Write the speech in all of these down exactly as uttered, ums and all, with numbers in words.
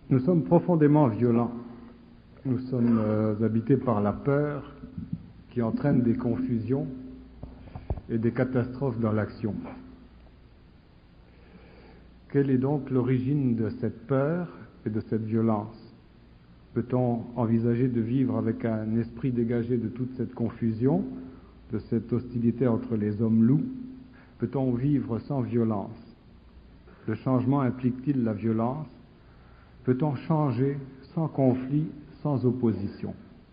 Nous sommes profondément violents. Nous sommes euh, habités par la peur qui entraîne des confusions et des catastrophes dans l'action. Quelle est donc l'origine de cette peur et de cette violence? Peut-on envisager de vivre avec un esprit dégagé de toute cette confusion, de cette hostilité entre les hommes loups? Peut-on vivre sans violence? Le changement implique-t-il la violence? Peut-on changer sans conflit, sans opposition?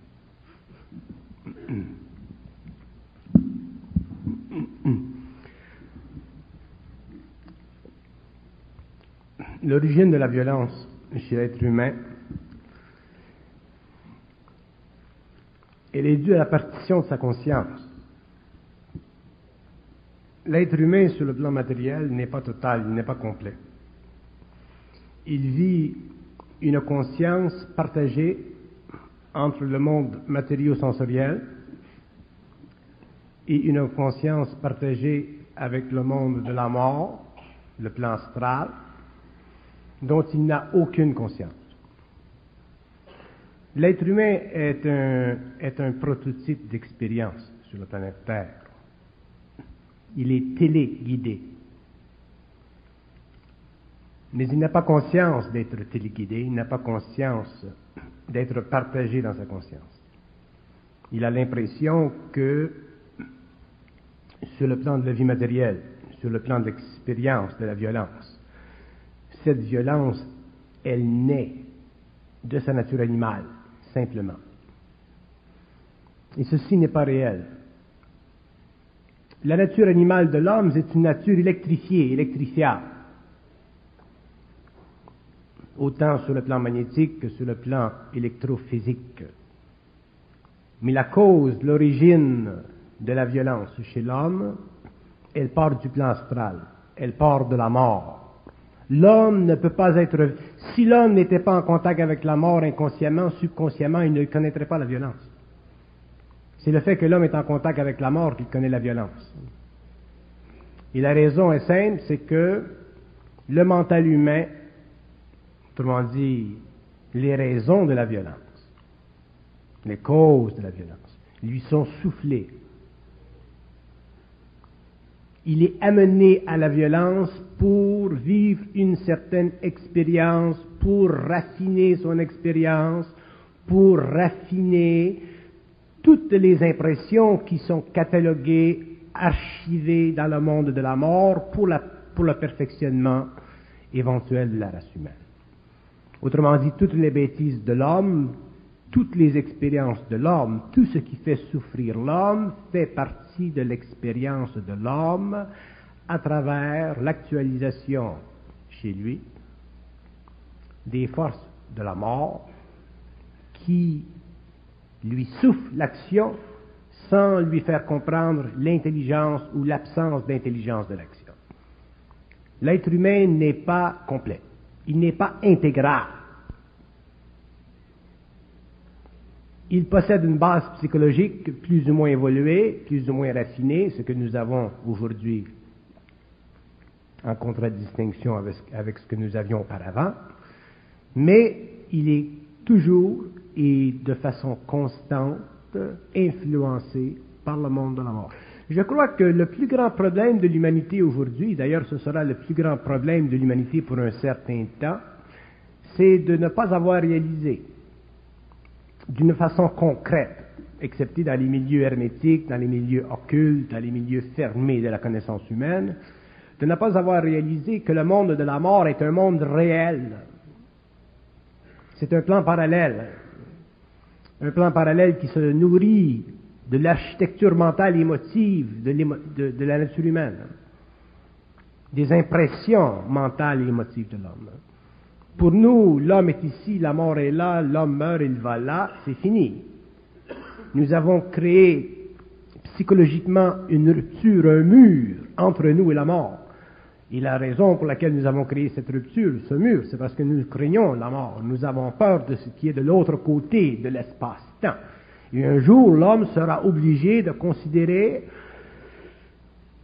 L'origine de la violence chez l'être humain, elle est due à la partition de sa conscience. L'être humain, sur le plan matériel, n'est pas total, il n'est pas complet. Il vit une conscience partagée entre le monde matériau-sensoriel et une conscience partagée avec le monde de la mort, le plan astral, dont il n'a aucune conscience. L'être humain est un, est un prototype d'expérience sur la planète Terre. Il est téléguidé. Mais il n'a pas conscience d'être téléguidé, il n'a pas conscience d'être partagé dans sa conscience. Il a l'impression que, sur le plan de la vie matérielle, sur le plan de l'expérience de la violence, cette violence, elle naît de sa nature animale, simplement. Et ceci n'est pas réel. La nature animale de l'homme, c'est une nature électrifiée, électrifiable. Autant sur le plan magnétique que sur le plan électrophysique. Mais la cause, l'origine de la violence chez l'homme, elle part du plan astral, elle part de la mort. L'homme ne peut pas être... Si l'homme n'était pas en contact avec la mort inconsciemment, subconsciemment, il ne connaîtrait pas la violence. C'est le fait que l'homme est en contact avec la mort qu'il connaît la violence. Et la raison est simple, c'est que le mental humain, autrement dit, les raisons de la violence, les causes de la violence, lui sont soufflées. Il est amené à la violence pour vivre une certaine expérience, pour raffiner son expérience, pour raffiner toutes les impressions qui sont cataloguées, archivées dans le monde de la mort pour, la, pour le perfectionnement éventuel de la race humaine. Autrement dit, toutes les bêtises de l'homme, toutes les expériences de l'homme, tout ce qui fait souffrir l'homme fait partie de l'expérience de l'homme à travers l'actualisation chez lui des forces de la mort qui lui souffle l'action sans lui faire comprendre l'intelligence ou l'absence d'intelligence de l'action. L'être humain n'est pas complet, il n'est pas intégral. Il possède une base psychologique plus ou moins évoluée, plus ou moins raffinée, ce que nous avons aujourd'hui en contradistinction avec, avec ce que nous avions auparavant, mais il est toujours et de façon constante influencé par le monde de la mort. Je crois que le plus grand problème de l'humanité aujourd'hui, d'ailleurs ce sera le plus grand problème de l'humanité pour un certain temps, c'est de ne pas avoir réalisé d'une façon concrète, excepté dans les milieux hermétiques, dans les milieux occultes, dans les milieux fermés de la connaissance humaine, de ne pas avoir réalisé que le monde de la mort est un monde réel. C'est un plan parallèle. Un plan parallèle qui se nourrit de l'architecture mentale et émotive de, de, de la nature humaine, des impressions mentales et émotives de l'homme. Pour nous, l'homme est ici, la mort est là, l'homme meurt, il va là, c'est fini. Nous avons créé psychologiquement une rupture, un mur entre nous et la mort. Et la raison pour laquelle nous avons créé cette rupture, ce mur, c'est parce que nous craignons la mort. Nous avons peur de ce qui est de l'autre côté de l'espace-temps. Et un jour, l'homme sera obligé de considérer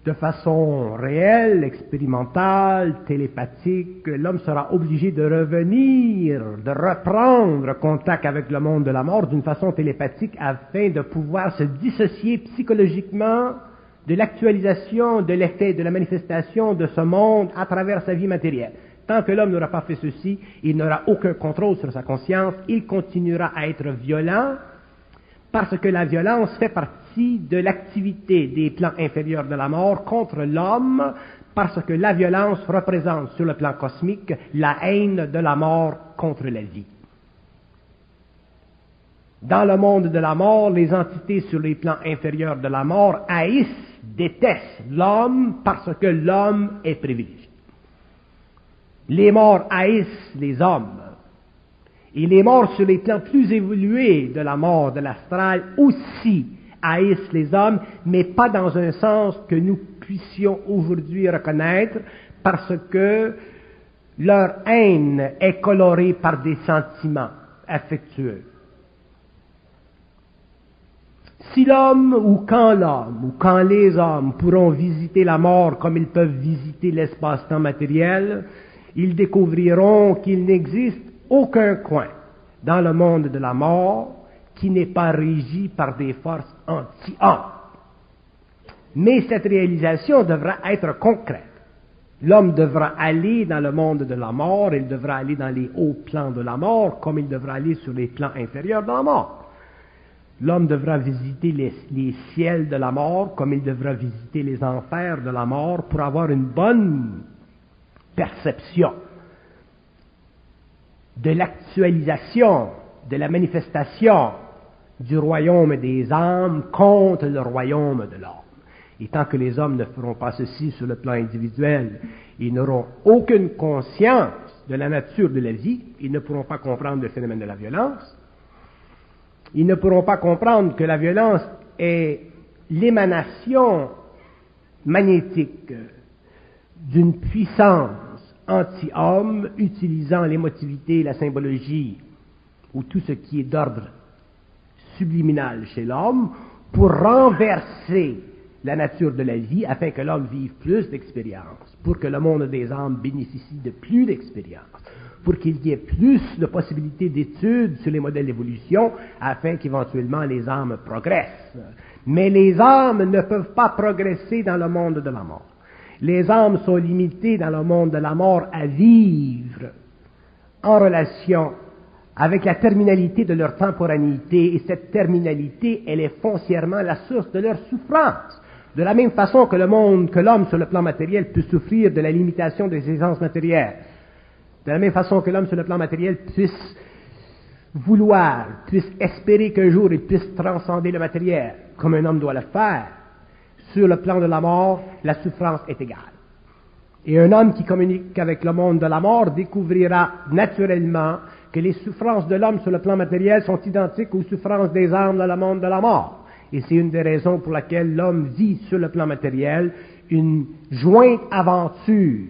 de façon réelle, expérimentale, télépathique, l'homme sera obligé de revenir, de reprendre contact avec le monde de la mort d'une façon télépathique afin de pouvoir se dissocier psychologiquement de l'actualisation, de l'effet, de la manifestation de ce monde à travers sa vie matérielle. Tant que l'homme n'aura pas fait ceci, il n'aura aucun contrôle sur sa conscience, il continuera à être violent, parce que la violence fait partie de l'activité des plans inférieurs de la mort contre l'homme, parce que la violence représente sur le plan cosmique la haine de la mort contre la vie. Dans le monde de la mort, les entités sur les plans inférieurs de la mort haïssent, détestent l'homme parce que l'homme est privilégié. Les morts haïssent les hommes. Et les morts sur les plans plus évolués de la mort, de l'astral, aussi haïssent les hommes, mais pas dans un sens que nous puissions aujourd'hui reconnaître, parce que leur haine est colorée par des sentiments affectueux. Si l'homme, ou quand l'homme, ou quand les hommes pourront visiter la mort comme ils peuvent visiter l'espace-temps matériel, ils découvriront qu'il n'existe aucun coin dans le monde de la mort qui n'est pas régi par des forces anti-hommes. Mais cette réalisation devra être concrète. L'homme devra aller dans le monde de la mort, il devra aller dans les hauts plans de la mort, comme il devra aller sur les plans inférieurs de la mort. L'homme devra visiter les, les ciels de la mort, comme il devra visiter les enfers de la mort, pour avoir une bonne perception de l'actualisation, de la manifestation du royaume des âmes contre le royaume de l'homme. Et tant que les hommes ne feront pas ceci sur le plan individuel, ils n'auront aucune conscience de la nature de la vie, ils ne pourront pas comprendre le phénomène de la violence, ils ne pourront pas comprendre que la violence est l'émanation magnétique d'une puissance anti-homme utilisant l'émotivité, la symbologie ou tout ce qui est d'ordre subliminal chez l'homme pour renverser la nature de la vie afin que l'homme vive plus d'expérience, pour que le monde des âmes bénéficie de plus d'expérience, pour qu'il y ait plus de possibilités d'études sur les modèles d'évolution afin qu'éventuellement les âmes progressent. Mais les âmes ne peuvent pas progresser dans le monde de la mort. Les âmes sont limitées dans le monde de la mort à vivre en relation avec la terminalité de leur temporalité, et cette terminalité, elle est foncièrement la source de leur souffrance. De la même façon que le monde, que l'homme sur le plan matériel peut souffrir de la limitation des essences matérielles, de la même façon que l'homme sur le plan matériel puisse vouloir, puisse espérer qu'un jour il puisse transcender le matériel, comme un homme doit le faire, sur le plan de la mort, la souffrance est égale. Et un homme qui communique avec le monde de la mort découvrira naturellement que les souffrances de l'homme sur le plan matériel sont identiques aux souffrances des âmes dans le monde de la mort. Et c'est une des raisons pour laquelle l'homme vit sur le plan matériel une jointe aventure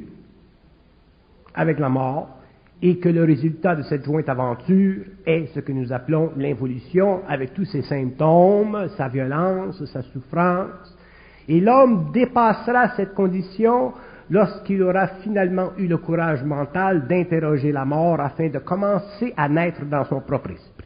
avec la mort, et que le résultat de cette jointe aventure est ce que nous appelons l'involution, avec tous ses symptômes, sa violence, sa souffrance. Et l'homme dépassera cette condition lorsqu'il aura finalement eu le courage mental d'interroger la mort afin de commencer à naître dans son propre esprit.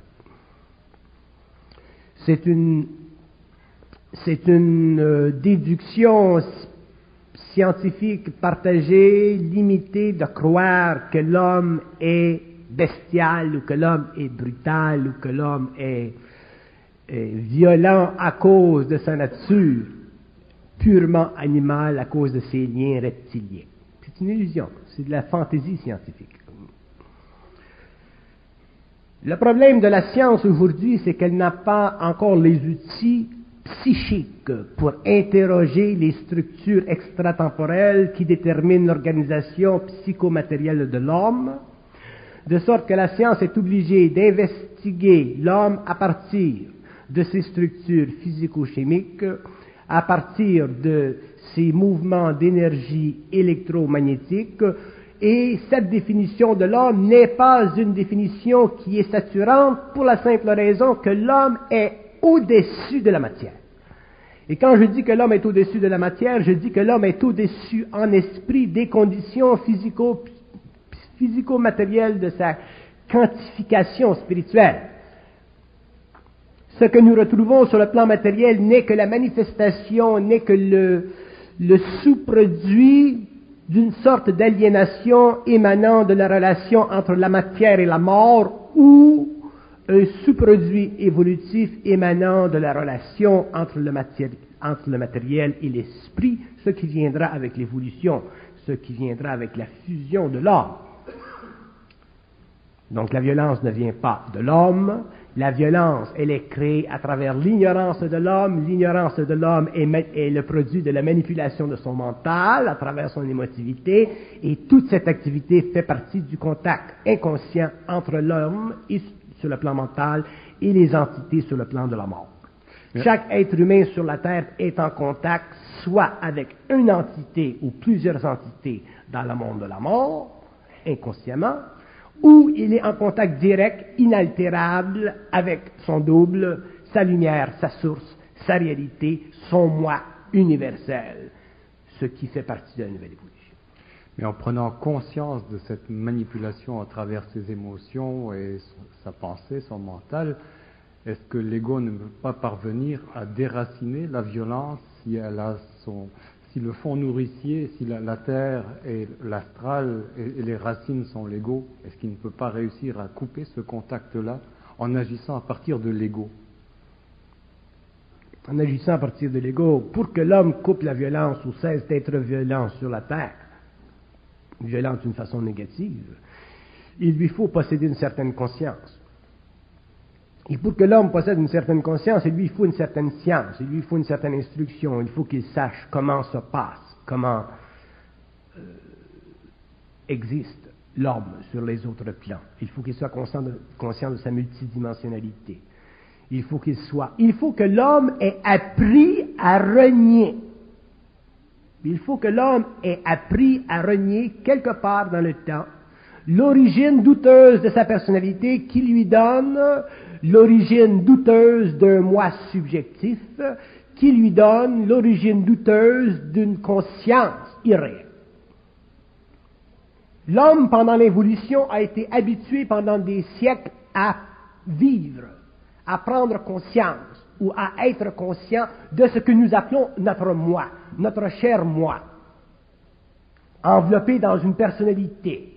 C'est une, c'est une euh, déduction scientifique partagée, limitée, de croire que l'homme est bestial ou que l'homme est brutal ou que l'homme est, est violent à cause de sa nature purement animale, à cause de ses liens reptiliens. C'est une illusion, c'est de la fantaisie scientifique. Le problème de la science aujourd'hui, c'est qu'elle n'a pas encore les outils psychiques pour interroger les structures extratemporelles qui déterminent l'organisation psychomatérielle de l'homme, de sorte que la science est obligée d'investiguer l'homme à partir de ses structures physico-chimiques, à partir de ces mouvements d'énergie électromagnétique, et cette définition de l'homme n'est pas une définition qui est saturante pour la simple raison que l'homme est au-dessus de la matière. Et quand je dis que l'homme est au-dessus de la matière, je dis que l'homme est au-dessus en esprit des conditions physico, physico-matérielles de sa quantification spirituelle. Ce que nous retrouvons sur le plan matériel n'est que la manifestation, n'est que le, le sous-produit d'une sorte d'aliénation émanant de la relation entre la matière et la mort, ou un sous-produit évolutif émanant de la relation entre le, matéri- entre le matériel et l'esprit, ce qui viendra avec l'évolution, ce qui viendra avec la fusion de l'homme. Donc la violence ne vient pas de l'homme, la violence, elle est créée à travers l'ignorance de l'homme, l'ignorance de l'homme est, ma- est le produit de la manipulation de son mental, à travers son émotivité, et toute cette activité fait partie du contact inconscient entre l'homme et sur le plan mental et les entités sur le plan de la mort. Yeah. Chaque être humain sur la Terre est en contact soit avec une entité ou plusieurs entités dans le monde de la mort, inconsciemment, ou il est en contact direct, inaltérable, avec son double, sa lumière, sa source, sa réalité, son moi universel, ce qui fait partie de la nouvelle évolution. Mais en prenant conscience de cette manipulation à travers ses émotions et sa pensée, son mental, est-ce que l'ego ne peut pas parvenir à déraciner la violence si elle a son, si le fond nourricier, si la, la terre et l'astral et, et les racines sont l'ego, est-ce qu'il ne peut pas réussir à couper ce contact-là en agissant à partir de l'ego? En agissant à partir de l'ego, pour que l'homme coupe la violence ou cesse d'être violent sur la terre, violent d'une façon négative, il lui faut posséder une certaine conscience. Et pour que l'homme possède une certaine conscience, il lui faut une certaine science, il lui faut une certaine instruction, il faut qu'il sache comment se passe, comment euh, existe l'homme sur les autres plans. Il faut qu'il soit conscient de, conscient de sa multidimensionnalité. Il faut qu'il soit, il faut que l'homme ait appris à renier. Il faut que l'homme ait appris à renier quelque part dans le temps l'origine douteuse de sa personnalité qui lui donne l'origine douteuse d'un moi subjectif, qui lui donne l'origine douteuse d'une conscience irréelle. L'homme, pendant l'évolution, a été habitué pendant des siècles à vivre, à prendre conscience ou à être conscient de ce que nous appelons notre moi, notre cher moi, enveloppé dans une personnalité.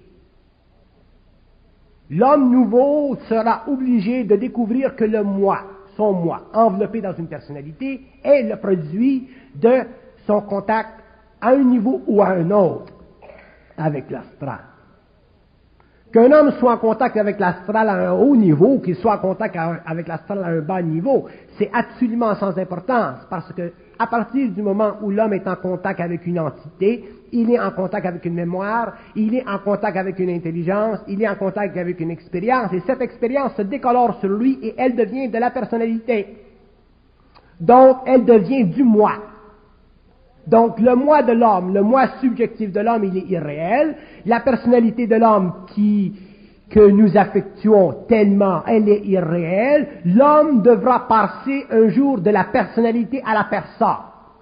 L'homme nouveau sera obligé de découvrir que le moi, son moi, enveloppé dans une personnalité, est le produit de son contact à un niveau ou à un autre avec l'astral. Qu'un homme soit en contact avec l'astral à un haut niveau, qu'il soit en contact avec l'astral à un bas niveau, c'est absolument sans importance, parce que à partir du moment où l'homme est en contact avec une entité, il est en contact avec une mémoire, il est en contact avec une intelligence, il est en contact avec une expérience, et cette expérience se décolore sur lui et elle devient de la personnalité. Donc, elle devient du moi. Donc, le moi de l'homme, le moi subjectif de l'homme, il est irréel. La personnalité de l'homme qui, que nous affectuons tellement, elle est irréelle. L'homme devra passer un jour de la personnalité à la personne.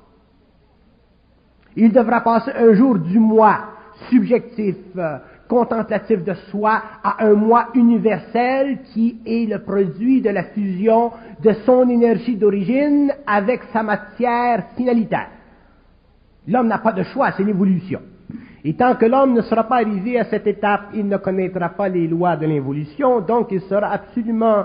Il devra passer un jour du moi subjectif, euh, contemplatif de soi, à un moi universel qui est le produit de la fusion de son énergie d'origine avec sa matière finalitaire. L'homme n'a pas de choix, c'est l'évolution. Et tant que l'homme ne sera pas arrivé à cette étape, il ne connaîtra pas les lois de l'évolution, donc il sera absolument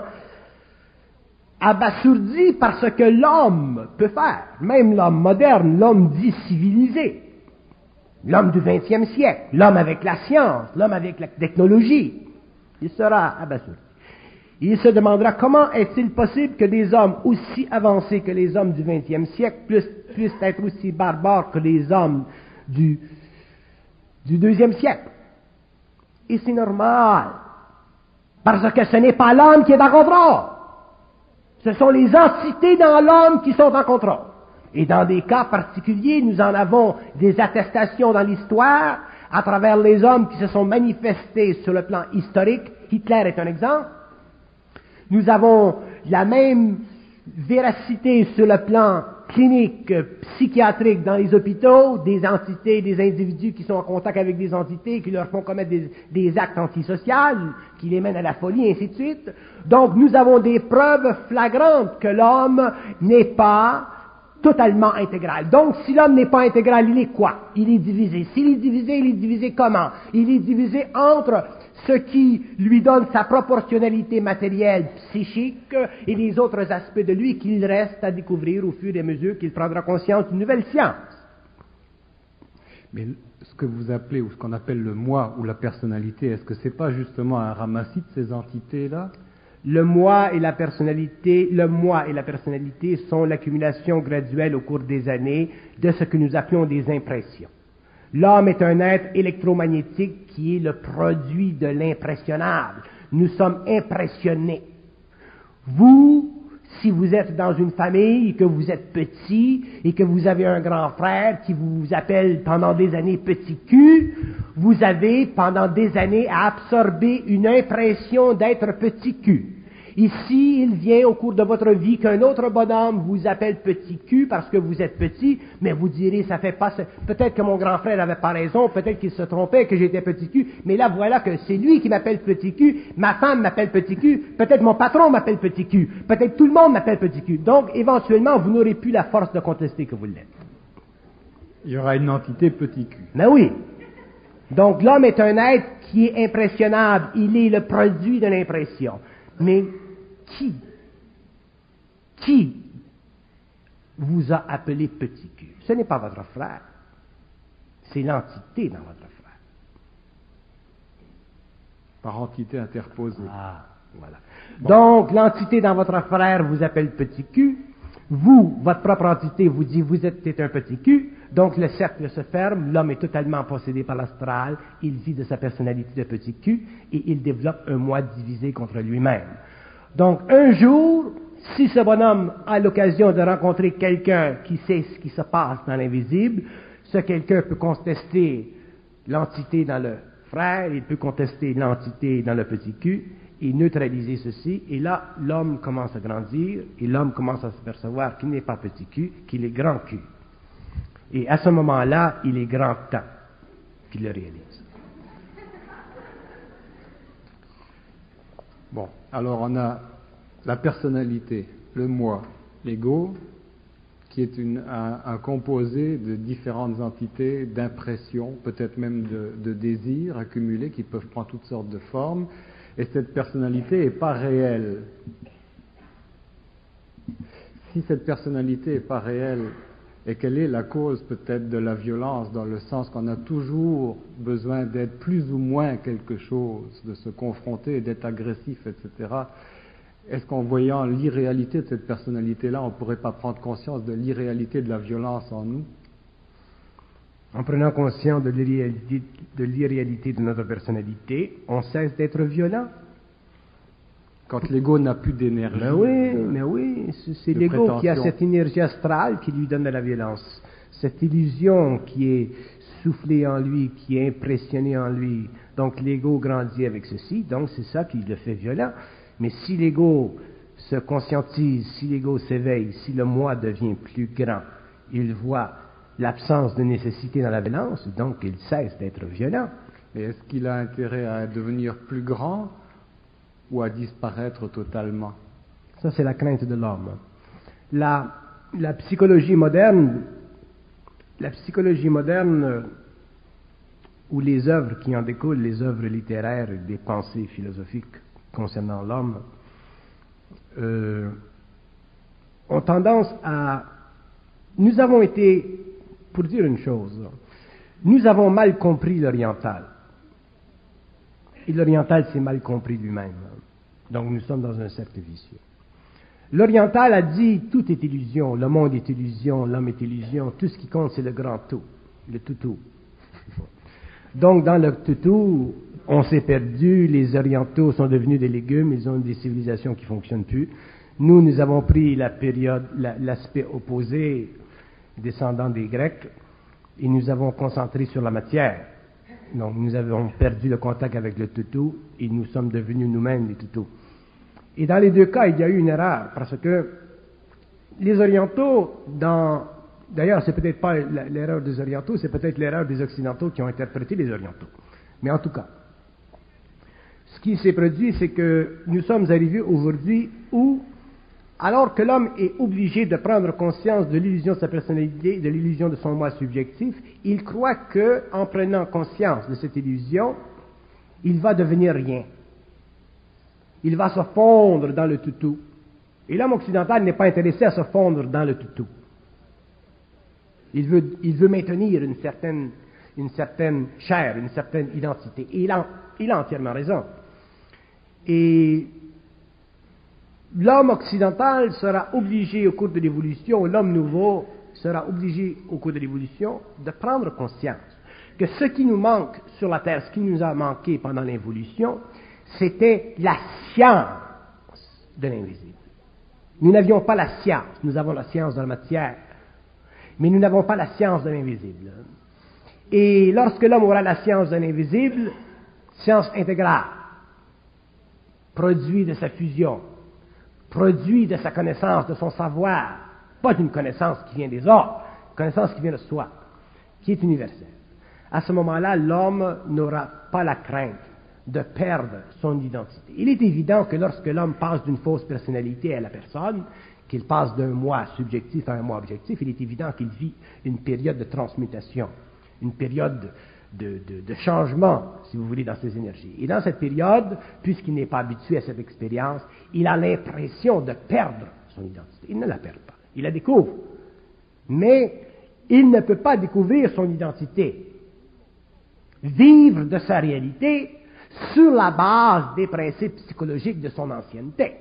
abasourdi par ce que l'homme peut faire. Même l'homme moderne, l'homme dit civilisé, l'homme du vingtième siècle, l'homme avec la science, l'homme avec la technologie, il sera abasourdi. Il se demandera comment est-il possible que des hommes aussi avancés que les hommes du vingtième siècle puissent, puissent être aussi barbares que les hommes du, du deuxième siècle. Et c'est normal, parce que ce n'est pas l'homme qui est en contrôle. Ce sont les entités dans l'homme qui sont en contrôle. Et dans des cas particuliers, nous en avons des attestations dans l'histoire à travers les hommes qui se sont manifestés sur le plan historique. Hitler est un exemple. Nous avons la même véracité sur le plan cliniques psychiatriques dans les hôpitaux, des entités, des individus qui sont en contact avec des entités, qui leur font commettre des, des actes antisociaux, qui les mènent à la folie, et ainsi de suite. Donc, nous avons des preuves flagrantes que l'homme n'est pas totalement intégral. Donc, si l'homme n'est pas intégral, il est quoi? Il est divisé. S'il est divisé, il est divisé comment? Il est divisé entre ce qui lui donne sa proportionnalité matérielle, psychique, et les autres aspects de lui qu'il reste à découvrir au fur et à mesure qu'il prendra conscience d'une nouvelle science. Mais ce que vous appelez, ou ce qu'on appelle le moi ou la personnalité, est-ce que c'est pas justement un ramassis de ces entités-là? Le moi et la personnalité, le moi et la personnalité sont l'accumulation graduelle au cours des années de ce que nous appelons des impressions. L'homme est un être électromagnétique qui est le produit de l'impressionnable. Nous sommes impressionnés. Vous, si vous êtes dans une famille et que vous êtes petit et que vous avez un grand frère qui vous appelle pendant des années petit cul, vous avez pendant des années à absorber une impression d'être petit cul. Ici, il vient au cours de votre vie qu'un autre bonhomme vous appelle petit cul parce que vous êtes petit, mais vous direz, ça fait pas, peut-être que mon grand frère avait pas raison, peut-être qu'il se trompait, que j'étais petit cul, mais là, voilà que c'est lui qui m'appelle petit cul, ma femme m'appelle petit cul, peut-être mon patron m'appelle petit cul, peut-être tout le monde m'appelle petit cul. Donc, éventuellement, vous n'aurez plus la force de contester que vous l'êtes. Il y aura une entité petit cul. Mais oui. Donc, l'homme est un être qui est impressionnable, il est le produit de l'impression. Mais qui, qui vous a appelé petit cul? Ce n'est pas votre frère, c'est l'entité dans votre frère. Par entité interposée. Ah, voilà. Bon. Donc, l'entité dans votre frère vous appelle petit cul. Vous, votre propre entité, vous dit vous êtes un petit cul. Donc, le cercle se ferme. L'homme est totalement possédé par l'astral. Il vit de sa personnalité de petit cul et il développe un moi divisé contre lui-même. Donc, un jour, si ce bonhomme a l'occasion de rencontrer quelqu'un qui sait ce qui se passe dans l'invisible, ce quelqu'un peut contester l'entité dans le frère, il peut contester l'entité dans le petit cul, et neutraliser ceci, et là, l'homme commence à grandir, et l'homme commence à se percevoir qu'il n'est pas petit cul, qu'il est grand cul. Et à ce moment-là, il est grand temps qu'il le réalise. Bon, alors on a la personnalité, le moi, l'ego, qui est une, un, un composé de différentes entités, d'impressions, peut-être même de, de désirs accumulés qui peuvent prendre toutes sortes de formes, et cette personnalité n'est pas réelle. Si cette personnalité n'est pas réelle, et quelle est la cause peut-être de la violence, dans le sens qu'on a toujours besoin d'être plus ou moins quelque chose, de se confronter, d'être agressif, et cetera. Est-ce qu'en voyant l'irréalité de cette personnalité-là, on ne pourrait pas prendre conscience de l'irréalité de la violence en nous? En prenant conscience de l'irréalité, de l'irréalité de notre personnalité, on cesse d'être violent. Quand l'ego n'a plus d'énergie. Mais oui, mais oui, c'est l'ego qui a cette énergie astrale qui lui donne de la violence. Cette illusion qui est soufflée en lui, qui est impressionnée en lui. Donc l'ego grandit avec ceci, donc c'est ça qui le fait violent. Mais si l'ego se conscientise, si l'ego s'éveille, si le moi devient plus grand, il voit l'absence de nécessité dans la violence, donc il cesse d'être violent. Et est-ce qu'il a intérêt à devenir plus grand ou à disparaître totalement? Ça, c'est la crainte de l'homme. La, la psychologie moderne, la psychologie moderne, ou les œuvres qui en découlent, les œuvres littéraires et des pensées philosophiques concernant l'homme, euh, ont tendance à... Nous avons été, pour dire une chose, nous avons mal compris l'oriental. Et l'oriental s'est mal compris lui-même. Donc nous sommes dans un cercle vicieux. L'oriental a dit tout est illusion, le monde est illusion, l'homme est illusion, tout ce qui compte c'est le grand tout, le toutou. Donc dans le toutou, on s'est perdu, les orientaux sont devenus des légumes, ils ont des civilisations qui ne fonctionnent plus. Nous, nous avons pris la période, la, l'aspect opposé, descendant des Grecs, et nous avons concentré sur la matière. Donc nous avons perdu le contact avec le toutou, et nous sommes devenus nous-mêmes des toutous. Et dans les deux cas, il y a eu une erreur, parce que les orientaux, dans, d'ailleurs, c'est peut-être pas l'erreur des orientaux, c'est peut-être l'erreur des occidentaux qui ont interprété les orientaux. Mais en tout cas, ce qui s'est produit, c'est que nous sommes arrivés aujourd'hui où, alors que l'homme est obligé de prendre conscience de l'illusion de sa personnalité, de l'illusion de son moi subjectif, il croit que, en prenant conscience de cette illusion, il va devenir rien. Il va se fondre dans le toutou. Et l'homme occidental n'est pas intéressé à se fondre dans le toutou. Il veut, il veut maintenir une certaine, une certaine chair, une certaine identité. Et il a, il a entièrement raison. Et l'homme occidental sera obligé au cours de l'évolution, l'homme nouveau sera obligé au cours de l'évolution de prendre conscience que ce qui nous manque sur la Terre, ce qui nous a manqué pendant l'évolution, c'était la science de l'invisible. Nous n'avions pas la science, nous avons la science de la matière, mais nous n'avons pas la science de l'invisible. Et lorsque l'homme aura la science de l'invisible, science intégrale, produit de sa fusion, produit de sa connaissance, de son savoir, pas d'une connaissance qui vient des autres, une connaissance qui vient de soi, qui est universelle. À ce moment-là, l'homme n'aura pas la crainte de perdre son identité. Il est évident que lorsque l'homme passe d'une fausse personnalité à la personne, qu'il passe d'un moi subjectif à un moi objectif, il est évident qu'il vit une période de transmutation, une période de, de, de changement, si vous voulez, dans ses énergies. Et dans cette période, puisqu'il n'est pas habitué à cette expérience, il a l'impression de perdre son identité. Il ne la perd pas, il la découvre. Mais il ne peut pas découvrir son identité, vivre de sa réalité sur la base des principes psychologiques de son ancienneté.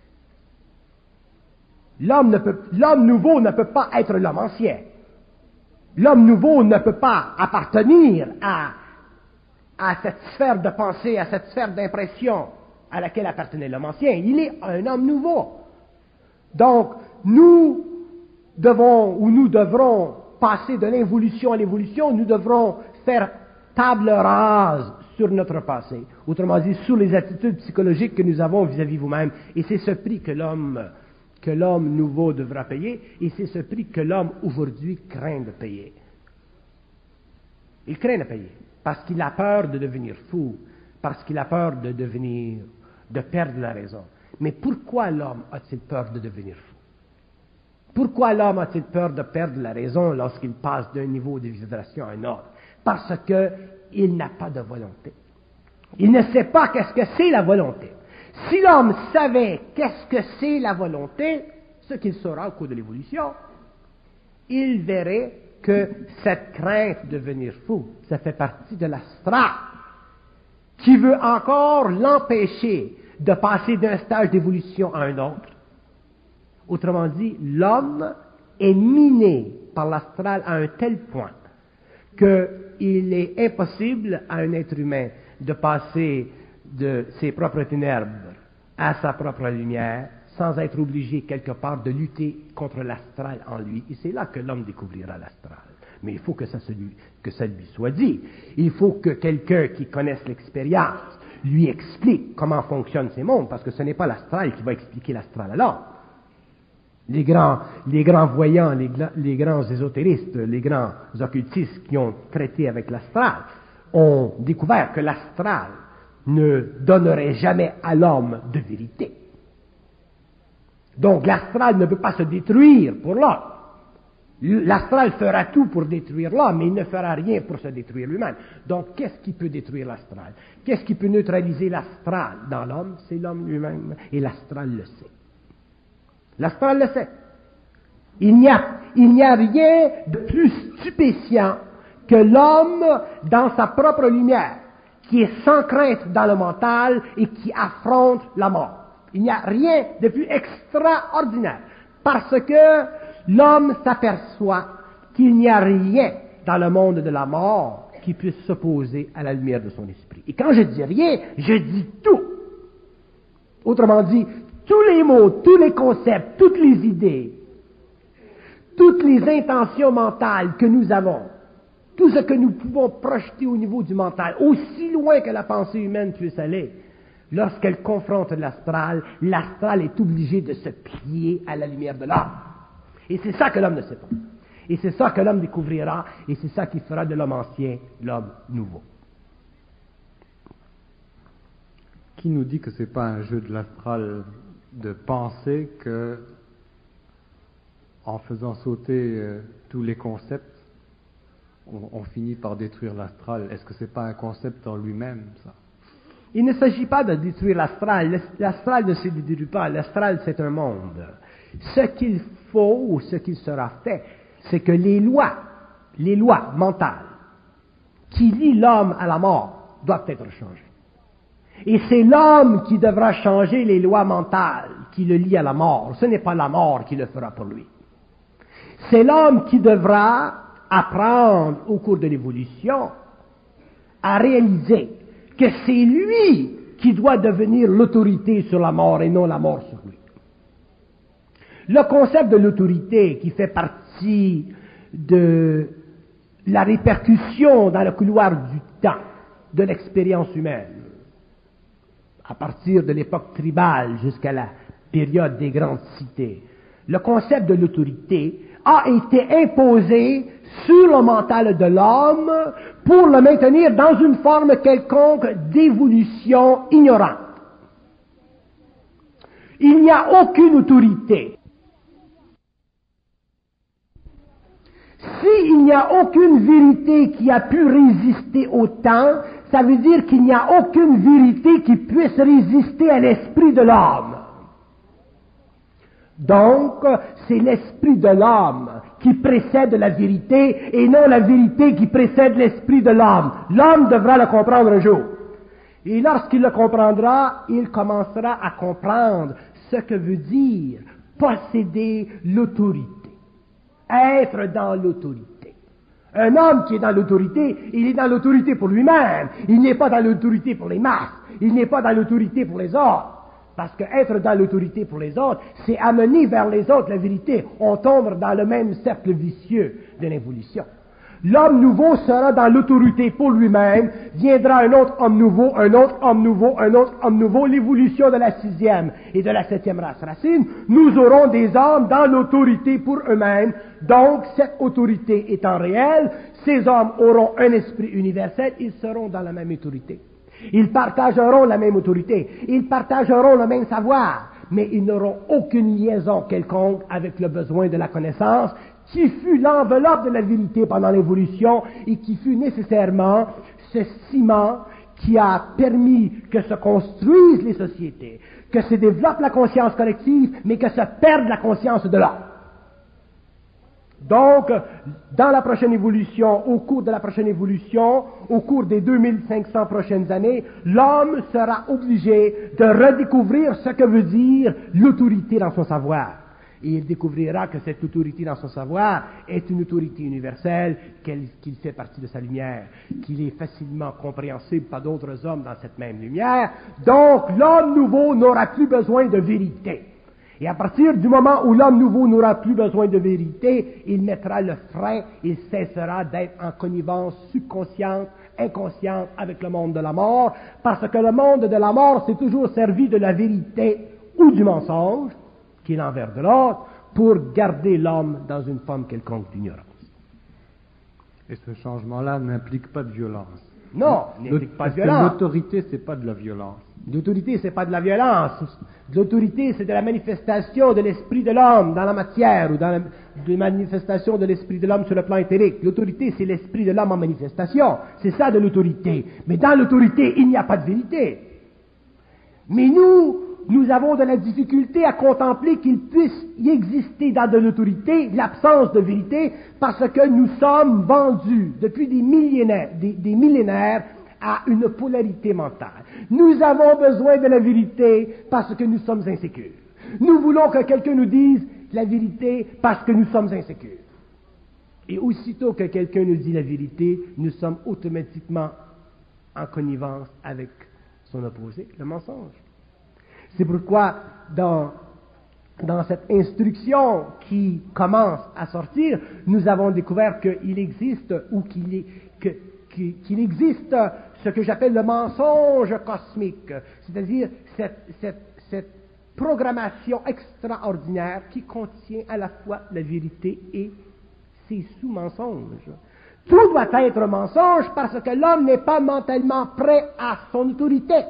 L'homme, ne peut, l'homme nouveau ne peut pas être l'homme ancien. L'homme nouveau ne peut pas appartenir à, à cette sphère de pensée, à cette sphère d'impression à laquelle appartenait l'homme ancien. Il est un homme nouveau. Donc, nous devons, ou nous devrons passer de l'involution à l'évolution, nous devrons faire table rase sur notre passé. Autrement dit, sur les attitudes psychologiques que nous avons vis-à-vis vous-même. Et c'est ce prix que l'homme que l'homme nouveau devra payer, et c'est ce prix que l'homme aujourd'hui craint de payer. Il craint de payer, parce qu'il a peur de devenir fou, parce qu'il a peur de devenir, de perdre la raison. Mais pourquoi l'homme a-t-il peur de devenir fou? Pourquoi l'homme a-t-il peur de perdre la raison lorsqu'il passe d'un niveau de vibration à un autre? Parce qu'il n'a pas de volonté. Il ne sait pas qu'est-ce que c'est la volonté. Si l'homme savait qu'est-ce que c'est la volonté, ce qu'il saura au cours de l'évolution, il verrait que cette crainte de devenir fou, ça fait partie de l'astral, qui veut encore l'empêcher de passer d'un stage d'évolution à un autre. Autrement dit, l'homme est miné par l'astral à un tel point qu'il est impossible à un être humain de passer de ses propres ténèbres à sa propre lumière, sans être obligé quelque part de lutter contre l'astral en lui. Et c'est là que l'homme découvrira l'astral. Mais il faut que ça, se lui, que ça lui soit dit. Il faut que quelqu'un qui connaisse l'expérience lui explique comment fonctionnent ces mondes, parce que ce n'est pas l'astral qui va expliquer l'astral à l'homme. Les grands, les grands voyants, les, les grands ésotéristes, les grands occultistes qui ont traité avec l'astral ont découvert que l'astral ne donnerait jamais à l'homme de vérité. Donc l'astral ne peut pas se détruire pour l'homme. L'astral fera tout pour détruire l'homme, mais il ne fera rien pour se détruire lui-même. Donc qu'est-ce qui peut détruire l'astral? Qu'est-ce qui peut neutraliser l'astral dans l'homme? C'est l'homme lui-même, et l'astral le sait. L'astral le sait. Il n'y a, il n'y a rien de plus stupéfiant que l'homme dans sa propre lumière, qui est sans crainte dans le mental et qui affronte la mort. Il n'y a rien de plus extraordinaire, parce que l'homme s'aperçoit qu'il n'y a rien dans le monde de la mort qui puisse s'opposer à la lumière de son esprit. Et quand je dis rien, je dis tout. Autrement dit, tous les mots, tous les concepts, toutes les idées, toutes les intentions mentales que nous avons, tout ce que nous pouvons projeter au niveau du mental, aussi loin que la pensée humaine puisse aller, lorsqu'elle confronte l'astral, l'astral est obligé de se plier à la lumière de l'âme. Et c'est ça que l'homme ne sait pas. Et c'est ça que l'homme découvrira, et c'est ça qui fera de l'homme ancien l'homme nouveau. Qui nous dit que c'est pas un jeu de l'astral de penser que, en faisant sauter euh, tous les concepts, on, on finit par détruire l'astral? Est-ce que c'est pas un concept en lui-même, ça? Il ne s'agit pas de détruire l'astral. L'astral ne se détruit pas. L'astral, c'est un monde. Ce qu'il faut, ou ce qu'il sera fait, c'est que les lois, les lois mentales qui lient l'homme à la mort doivent être changées. Et c'est l'homme qui devra changer les lois mentales qui le lient à la mort. Ce n'est pas la mort qui le fera pour lui. C'est l'homme qui devra apprendre au cours de l'évolution à réaliser que c'est lui qui doit devenir l'autorité sur la mort et non la mort sur lui. Le concept de l'autorité qui fait partie de la répercussion dans le couloir du temps de l'expérience humaine, à partir de l'époque tribale jusqu'à la période des grandes cités, le concept de l'autorité a été imposé sur le mental de l'homme pour le maintenir dans une forme quelconque d'évolution ignorante. Il n'y a aucune autorité. S'il n'y a aucune vérité qui a pu résister au temps, ça veut dire qu'il n'y a aucune vérité qui puisse résister à l'esprit de l'homme. Donc, c'est l'esprit de l'homme qui précède la vérité et non la vérité qui précède l'esprit de l'homme. L'homme devra le comprendre un jour. Et lorsqu'il le comprendra, il commencera à comprendre ce que veut dire posséder l'autorité. Être dans l'autorité. Un homme qui est dans l'autorité, il est dans l'autorité pour lui-même. Il n'est pas dans l'autorité pour les masses. Il n'est pas dans l'autorité pour les autres. Parce que être dans l'autorité pour les autres, c'est amener vers les autres la vérité. On tombe dans le même cercle vicieux de l'évolution. L'homme nouveau sera dans l'autorité pour lui-même, viendra un autre homme nouveau, un autre homme nouveau, un autre homme nouveau, l'évolution de la sixième et de la septième race racine. Nous aurons des hommes dans l'autorité pour eux-mêmes, donc cette autorité étant réelle, ces hommes auront un esprit universel, ils seront dans la même autorité. Ils partageront la même autorité, ils partageront le même savoir, mais ils n'auront aucune liaison quelconque avec le besoin de la connaissance, qui fut l'enveloppe de la vérité pendant l'évolution et qui fut nécessairement ce ciment qui a permis que se construisent les sociétés, que se développe la conscience collective, mais que se perde la conscience de l'homme. Donc, dans la prochaine évolution, au cours de la prochaine évolution, au cours des deux mille cinq cents prochaines années, l'homme sera obligé de redécouvrir ce que veut dire l'autorité dans son savoir. Et il découvrira que cette autorité dans son savoir est une autorité universelle, qu'il fait partie de sa lumière, qu'il est facilement compréhensible par d'autres hommes dans cette même lumière. Donc, l'homme nouveau n'aura plus besoin de vérité. Et à partir du moment où l'homme nouveau n'aura plus besoin de vérité, il mettra le frein, il cessera d'être en connivence subconsciente, inconsciente avec le monde de la mort, parce que le monde de la mort s'est toujours servi de la vérité ou du mensonge, qui est l'envers de l'autre, pour garder l'homme dans une forme quelconque d'ignorance. Et ce changement-là n'implique pas de violence. Non, il n'implique pas de violence. L'autorité, c'est pas de la violence. L'autorité, c'est pas de la violence. L'autorité, c'est de la manifestation de l'esprit de l'homme dans la matière, ou dans la de manifestation de l'esprit de l'homme sur le plan éthérique. L'autorité, c'est l'esprit de l'homme en manifestation. C'est ça de l'autorité. Mais dans l'autorité, il n'y a pas de vérité. Mais nous, nous avons de la difficulté à contempler qu'il puisse y exister dans de l'autorité l'absence de vérité, parce que nous sommes vendus depuis des millénaires, des, des millénaires à une polarité mentale. Nous avons besoin de la vérité parce que nous sommes insécures. Nous voulons que quelqu'un nous dise la vérité parce que nous sommes insécures. Et aussitôt que quelqu'un nous dit la vérité, nous sommes automatiquement en connivence avec son opposé, le mensonge. C'est pourquoi dans, dans cette instruction qui commence à sortir, nous avons découvert qu'il existe ou qu'il est, que, qu'il existe ce que j'appelle le mensonge cosmique, c'est-à-dire cette, cette, cette programmation extraordinaire qui contient à la fois la vérité et ses sous-mensonges. Tout doit être mensonge parce que l'homme n'est pas mentalement prêt à son autorité.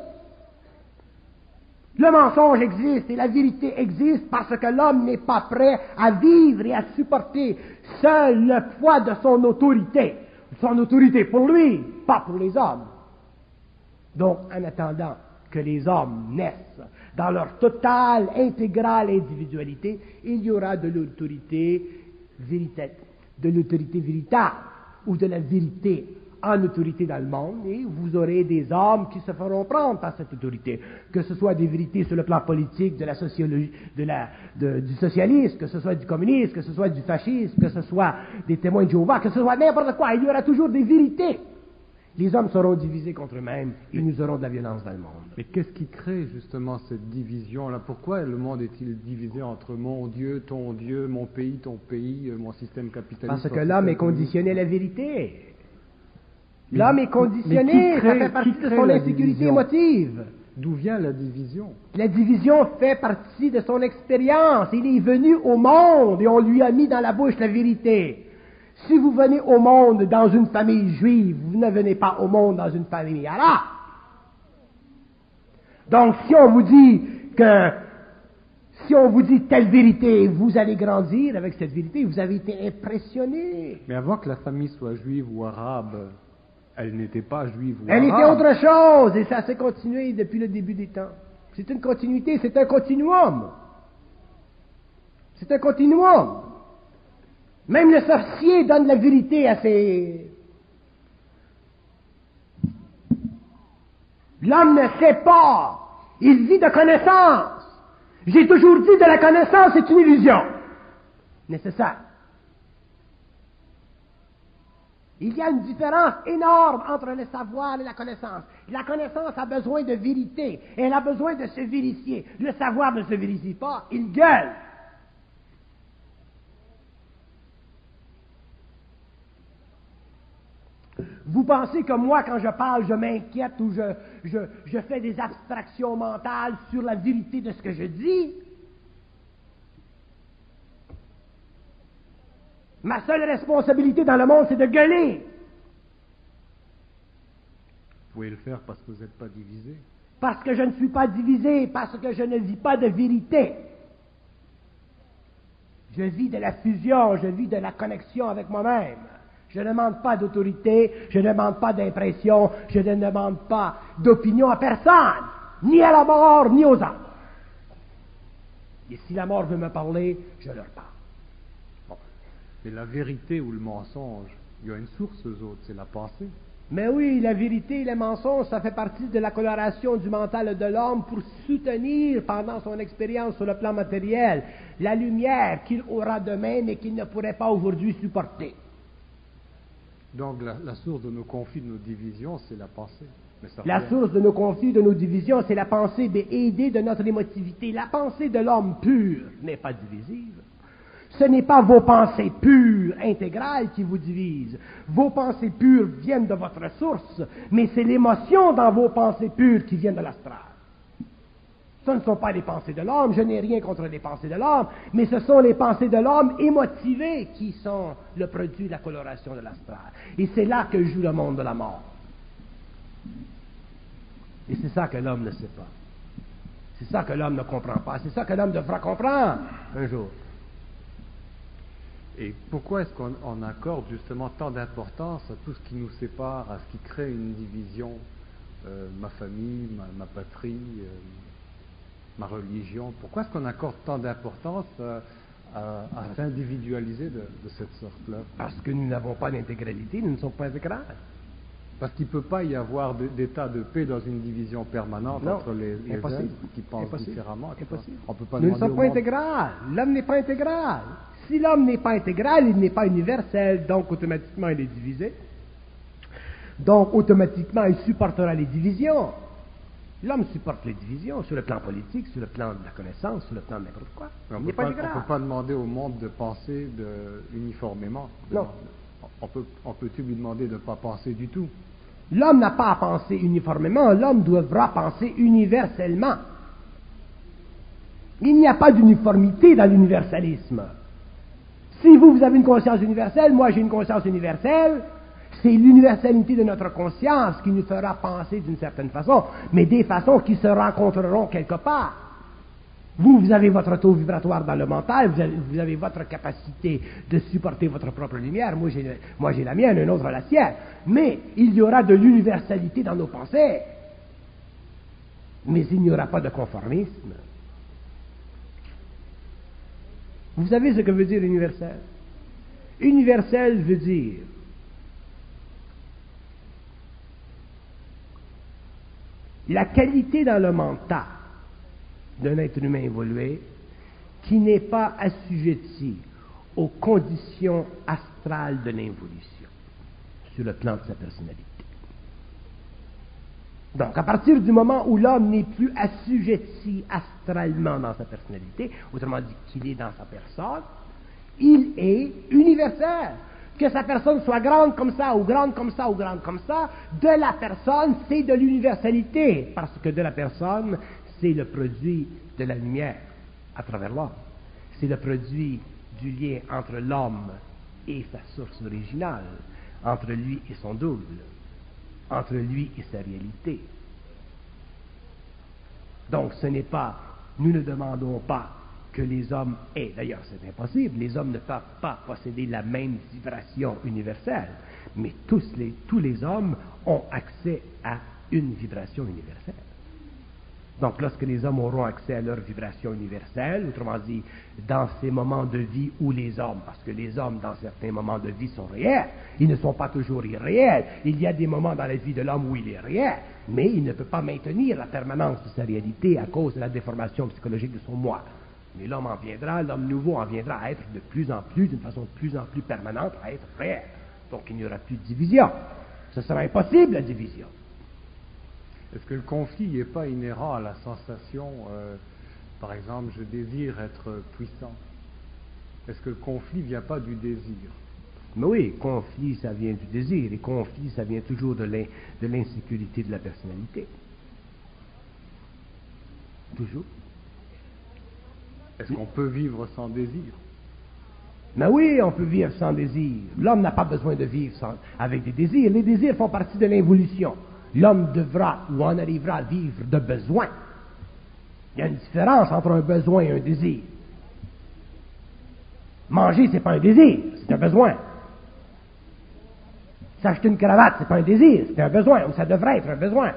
Le mensonge existe et la vérité existe parce que l'homme n'est pas prêt à vivre et à supporter seul le poids de son autorité. Son autorité pour lui, pas pour les hommes. Donc, en attendant que les hommes naissent dans leur totale, intégrale individualité, il y aura de l'autorité véritable, de l'autorité véritable ou de la vérité en autorité dans le monde, et vous aurez des hommes qui se feront prendre par cette autorité, que ce soit des vérités sur le plan politique, de la sociologie, de la, de, du socialisme, que ce soit du communisme, que ce soit du fascisme, que ce soit des témoins de Jéhovah, que ce soit n'importe quoi, il y aura toujours des vérités. Les hommes seront divisés contre eux-mêmes et nous aurons de la violence dans le monde. Mais qu'est-ce qui crée justement cette division-là? Pourquoi le monde est-il divisé entre mon Dieu, ton Dieu, mon pays, ton pays, mon système capitaliste? Parce que l'homme est conditionné à la vérité. L'homme est conditionné, crée, ça fait partie de son insécurité émotive. D'où vient la division? La division fait partie de son expérience. Il est venu au monde et on lui a mis dans la bouche la vérité. Si vous venez au monde dans une famille juive, vous ne venez pas au monde dans une famille arabe. Donc si on vous dit que, si on vous dit telle vérité, vous allez grandir avec cette vérité, vous avez été impressionné. Mais avant que la famille soit juive ou arabe, elle n'était pas juive ou Elle arabe. était autre chose, et ça s'est continué depuis le début des temps. C'est une continuité, c'est un continuum. C'est un continuum. Même le sorcier donne la vérité à ses... L'homme ne sait pas. Il vit de connaissance. J'ai toujours dit de la connaissance est une illusion. Nécessaire. Il y a une différence énorme entre le savoir et la connaissance. La connaissance a besoin de vérité. Elle a besoin de se vérifier. Le savoir ne se vérifie pas. Il gueule. Vous pensez que moi, quand je parle, je m'inquiète ou je, je, je fais des abstractions mentales sur la vérité de ce que je dis? Ma seule responsabilité dans le monde, c'est de gueuler. Vous pouvez le faire parce que vous n'êtes pas divisé. Parce que je ne suis pas divisé, parce que je ne vis pas de vérité. Je vis de la fusion, je vis de la connexion avec moi-même. Je ne demande pas d'autorité, je ne demande pas d'impression, je ne demande pas d'opinion à personne, ni à la mort, ni aux hommes. Et si la mort veut me parler, je leur parle. Bon. Mais la vérité ou le mensonge, il y a une source aux autres, c'est la pensée. Mais oui, la vérité et le mensonge, ça fait partie de la coloration du mental de l'homme pour soutenir pendant son expérience sur le plan matériel la lumière qu'il aura demain mais qu'il ne pourrait pas aujourd'hui supporter. Donc la, la source de nos conflits, de nos divisions, c'est la pensée. Mais ça La revient. source de nos conflits, de nos divisions, c'est la pensée aidée de notre émotivité. La pensée de l'homme pur n'est pas divisive. Ce n'est pas vos pensées pures, intégrales, qui vous divisent. Vos pensées pures viennent de votre source, mais c'est l'émotion dans vos pensées pures qui viennent de l'astral. Ce ne sont pas les pensées de l'homme, je n'ai rien contre les pensées de l'homme, mais ce sont les pensées de l'homme émotivées qui sont le produit de la coloration de l'astral. Et c'est là que joue le monde de la mort. Et c'est ça que l'homme ne sait pas. C'est ça que l'homme ne comprend pas. C'est ça que l'homme devra comprendre un jour. Et pourquoi est-ce qu'on on accorde justement tant d'importance à tout ce qui nous sépare, à ce qui crée une division, euh, ma famille, ma, ma patrie, euh, ma religion? Pourquoi est-ce qu'on accorde tant d'importance à, à, à s'individualiser de, de cette sorte-là? Parce que nous n'avons pas d'intégralité, nous ne sommes pas intégrales. Parce qu'il ne peut pas y avoir de- d'état de paix dans une division permanente Non, entre les, les impossible. êtres qui pensent Impossible. différemment. Impossible. On peut pas Nous ne demander sommes au pas monde- intégral. L'homme n'est pas intégral. Si l'homme n'est pas intégral, il n'est pas universel, donc automatiquement il est divisé. Donc automatiquement il supportera les divisions. L'homme supporte les divisions sur le plan politique, sur le plan de la connaissance, sur le plan de n'importe quoi. Mais on Il ne n'est peut, pas pas- intégral. on peut pas demander au monde de penser de, uniformément. De- Non. On peut, on peut-tu lui demander de ne pas penser du tout? L'homme n'a pas à penser uniformément, l'homme devra penser universellement. Il n'y a pas d'uniformité dans l'universalisme. Si vous, vous avez une conscience universelle, moi j'ai une conscience universelle, c'est l'universalité de notre conscience qui nous fera penser d'une certaine façon, mais des façons qui se rencontreront quelque part. Vous, vous avez votre taux vibratoire dans le mental, vous avez, vous avez votre capacité de supporter votre propre lumière, moi j'ai, moi j'ai la mienne, un autre la sienne, mais il y aura de l'universalité dans nos pensées, mais il n'y aura pas de conformisme. Vous savez ce que veut dire universel? Universel veut dire la qualité dans le mental d'un être humain évolué qui n'est pas assujetti aux conditions astrales de l'involution sur le plan de sa personnalité. Donc, à partir du moment où l'homme n'est plus assujetti astralement dans sa personnalité, autrement dit qu'il est dans sa personne, il est universel. Que sa personne soit grande comme ça, ou grande comme ça, ou grande comme ça, de la personne, c'est de l'universalité, parce que de la personne, c'est le produit de la lumière à travers l'homme. C'est le produit du lien entre l'homme et sa source originale, entre lui et son double, entre lui et sa réalité. Donc ce n'est pas, nous ne demandons pas que les hommes aient, d'ailleurs c'est impossible, les hommes ne peuvent pas posséder la même vibration universelle, mais tous les, tous les hommes ont accès à une vibration universelle. Donc lorsque les hommes auront accès à leur vibration universelle, autrement dit, dans ces moments de vie où les hommes, parce que les hommes dans certains moments de vie sont réels, ils ne sont pas toujours irréels, il y a des moments dans la vie de l'homme où il est réel, mais il ne peut pas maintenir la permanence de sa réalité à cause de la déformation psychologique de son moi. Mais l'homme en viendra, l'homme nouveau en viendra à être de plus en plus, d'une façon de plus en plus permanente, à être réel. Donc il n'y aura plus de division. Ce sera impossible la division. Est-ce que le conflit n'est pas inhérent à la sensation, euh, par exemple, je désire être puissant? Est-ce que le conflit ne vient pas du désir? Mais oui, conflit, ça vient du désir. Et conflit, ça vient toujours de l'in, de l'insécurité de la personnalité. Toujours. Est-ce qu'on peut vivre sans désir? Mais oui, on peut vivre sans désir. L'homme n'a pas besoin de vivre sans, avec des désirs. Les désirs font partie de l'évolution. L'homme devra ou en arrivera à vivre de besoin. Il y a une différence entre un besoin et un désir. Manger, c'est pas un désir, c'est un besoin. S'acheter une cravate, c'est pas un désir, c'est un besoin, ou ça devrait être un besoin.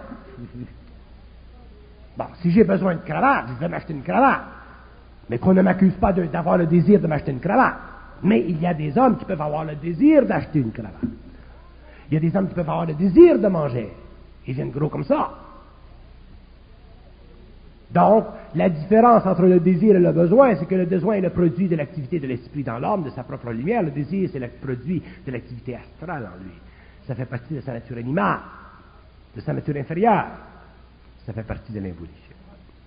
Bon, si j'ai besoin de cravate, je vais m'acheter une cravate. Mais qu'on ne m'accuse pas de, d'avoir le désir de m'acheter une cravate. Mais il y a des hommes qui peuvent avoir le désir d'acheter une cravate. Il y a des hommes qui peuvent avoir le désir de manger. Ils viennent gros comme ça. Donc, la différence entre le désir et le besoin, c'est que le besoin est le produit de l'activité de l'esprit dans l'homme, de sa propre lumière. Le désir, c'est le produit de l'activité astrale en lui. Ça fait partie de sa nature animale, de sa nature inférieure. Ça fait partie de l'évolution.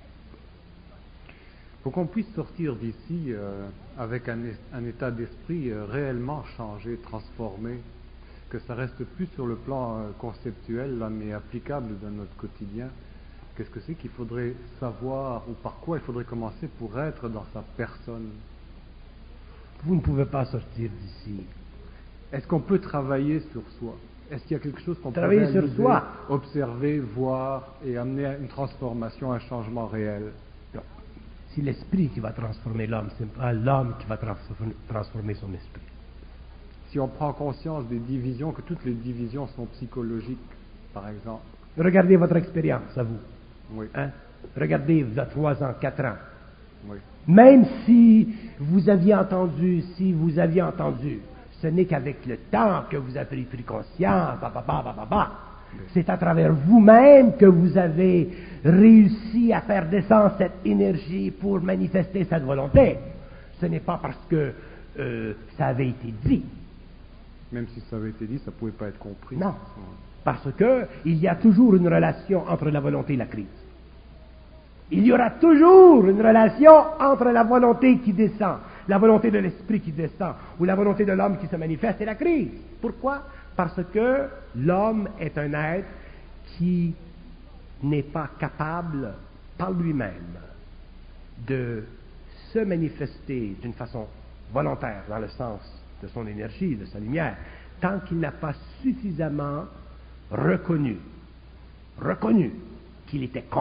Pour qu'on puisse sortir d'ici euh, avec un, un état d'esprit euh, réellement changé, transformé, que ça reste plus sur le plan euh, conceptuel, là, mais applicable dans notre quotidien, qu'est-ce que c'est qu'il faudrait savoir ou par quoi il faudrait commencer pour être dans sa personne? Vous ne pouvez pas sortir d'ici. Est-ce qu'on peut travailler sur soi? Est-ce qu'il y a quelque chose qu'on peut travailler sur soi, observer, voir et amener à une transformation, un changement réel? Non. C'est l'esprit qui va transformer l'homme, c'est pas l'homme qui va transformer, transformer son esprit. Si on prend conscience des divisions, que toutes les divisions sont psychologiques, par exemple. Regardez votre expérience, à vous. Oui. Hein? Regardez, vous avez trois ans, quatre ans. Oui. Même si vous aviez entendu, si vous aviez entendu, ce n'est qu'avec le temps que vous avez pris conscience, bah, bah, bah, bah, bah, bah. Oui. C'est à travers vous-même que vous avez réussi à faire descendre cette énergie pour manifester cette volonté. Ce n'est pas parce que euh, ça avait été dit. Même si ça avait été dit, ça ne pouvait pas être compris. Non, parce que il y a toujours une relation entre la volonté et la crise. Il y aura toujours une relation entre la volonté qui descend, la volonté de l'esprit qui descend, ou la volonté de l'homme qui se manifeste et la crise. Pourquoi? Parce que l'homme est un être qui n'est pas capable par lui-même de se manifester d'une façon volontaire dans le sens de son énergie, de sa lumière, tant qu'il n'a pas suffisamment reconnu, reconnu qu'il était con,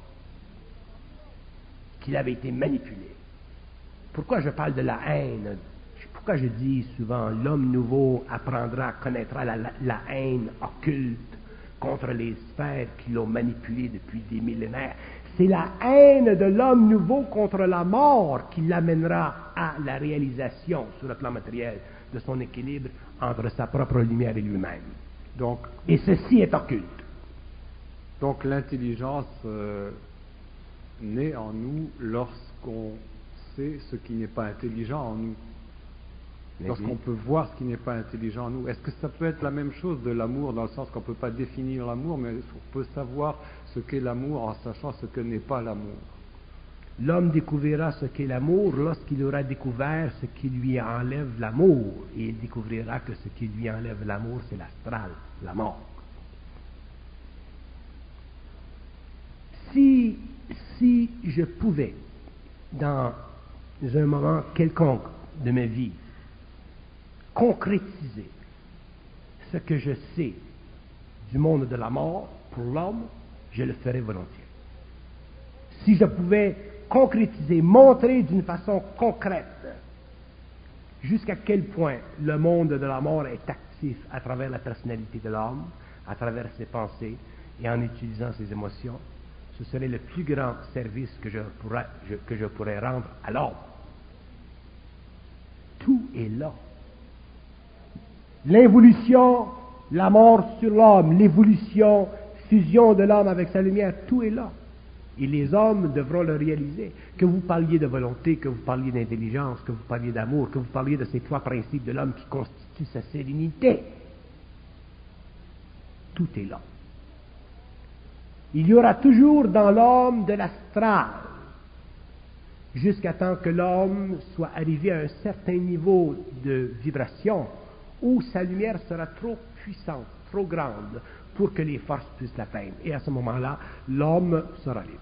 qu'il avait été manipulé. Pourquoi je parle de la haine? Pourquoi je dis souvent l'homme nouveau apprendra, connaîtra la, la, la haine occulte contre les sphères qui l'ont manipulé depuis des millénaires? C'est la haine de l'homme nouveau contre la mort qui l'amènera à la réalisation sur le plan matériel de son équilibre entre sa propre lumière et lui-même. Donc, et ceci est occulte. Donc l'intelligence euh, naît en nous lorsqu'on sait ce qui n'est pas intelligent en nous. Lorsqu'on peut voir ce qui n'est pas intelligent en nous. Est-ce que ça peut être la même chose de l'amour, dans le sens qu'on ne peut pas définir l'amour, mais on peut savoir ce qu'est l'amour en sachant ce que n'est pas l'amour? L'homme découvrira ce qu'est l'amour lorsqu'il aura découvert ce qui lui enlève l'amour. Et il découvrira que ce qui lui enlève l'amour, c'est l'astral, la mort. Si, si je pouvais, dans un moment quelconque de ma vie, concrétiser ce que je sais du monde de la mort pour l'homme, je le ferais volontiers. Si je pouvais concrétiser, montrer d'une façon concrète jusqu'à quel point le monde de la mort est actif à travers la personnalité de l'homme, à travers ses pensées et en utilisant ses émotions, ce serait le plus grand service que je pourrais, je, que je pourrais rendre à l'homme. Tout est là. L'évolution, la mort sur l'homme, l'évolution, fusion de l'homme avec sa lumière, tout est là. Et les hommes devront le réaliser. Que vous parliez de volonté, que vous parliez d'intelligence, que vous parliez d'amour, que vous parliez de ces trois principes de l'homme qui constituent sa sérénité. Tout est là. Il y aura toujours dans l'homme de l'astral, jusqu'à temps que l'homme soit arrivé à un certain niveau de vibration où sa lumière sera trop puissante, trop grande, pour que les forces puissent l'atteindre. Et à ce moment-là, l'homme sera libre.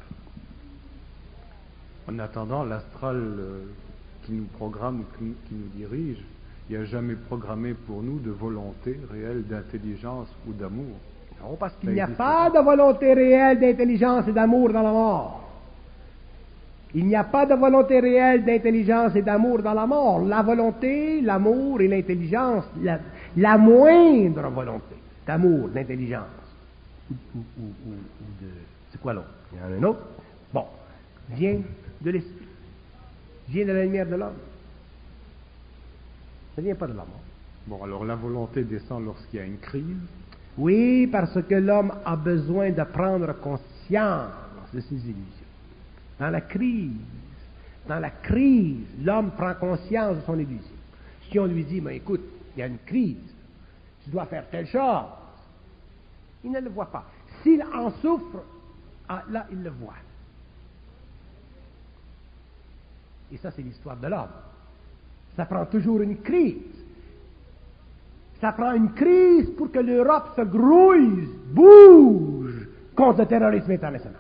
En attendant, l'astral euh, qui nous programme ou qui, qui nous dirige, il n'y a jamais programmé pour nous de volonté réelle d'intelligence ou d'amour. Non, parce qu'il n'y a pas de volonté réelle d'intelligence et d'amour dans la mort. Il n'y a pas de volonté réelle d'intelligence et d'amour dans la mort. La volonté, l'amour et l'intelligence, la, la moindre volonté d'amour, d'intelligence, ou, ou, ou, ou, ou de... C'est quoi l'autre? Il y en a un autre? Bon, vient de l'esprit, vient de la lumière de l'homme. Ça ne vient pas de la mort. Bon, alors la volonté descend lorsqu'il y a une crise. Oui, parce que l'homme a besoin de prendre conscience de ses illusions. Dans la crise, dans la crise, l'homme prend conscience de son illusion. Si on lui dit, mais écoute, il y a une crise, tu dois faire telle chose, il ne le voit pas. S'il en souffre, ah, là, il le voit. Et ça, c'est l'histoire de l'homme. Ça prend toujours une crise. Ça prend une crise pour que l'Europe se grouille, bouge contre le terrorisme international.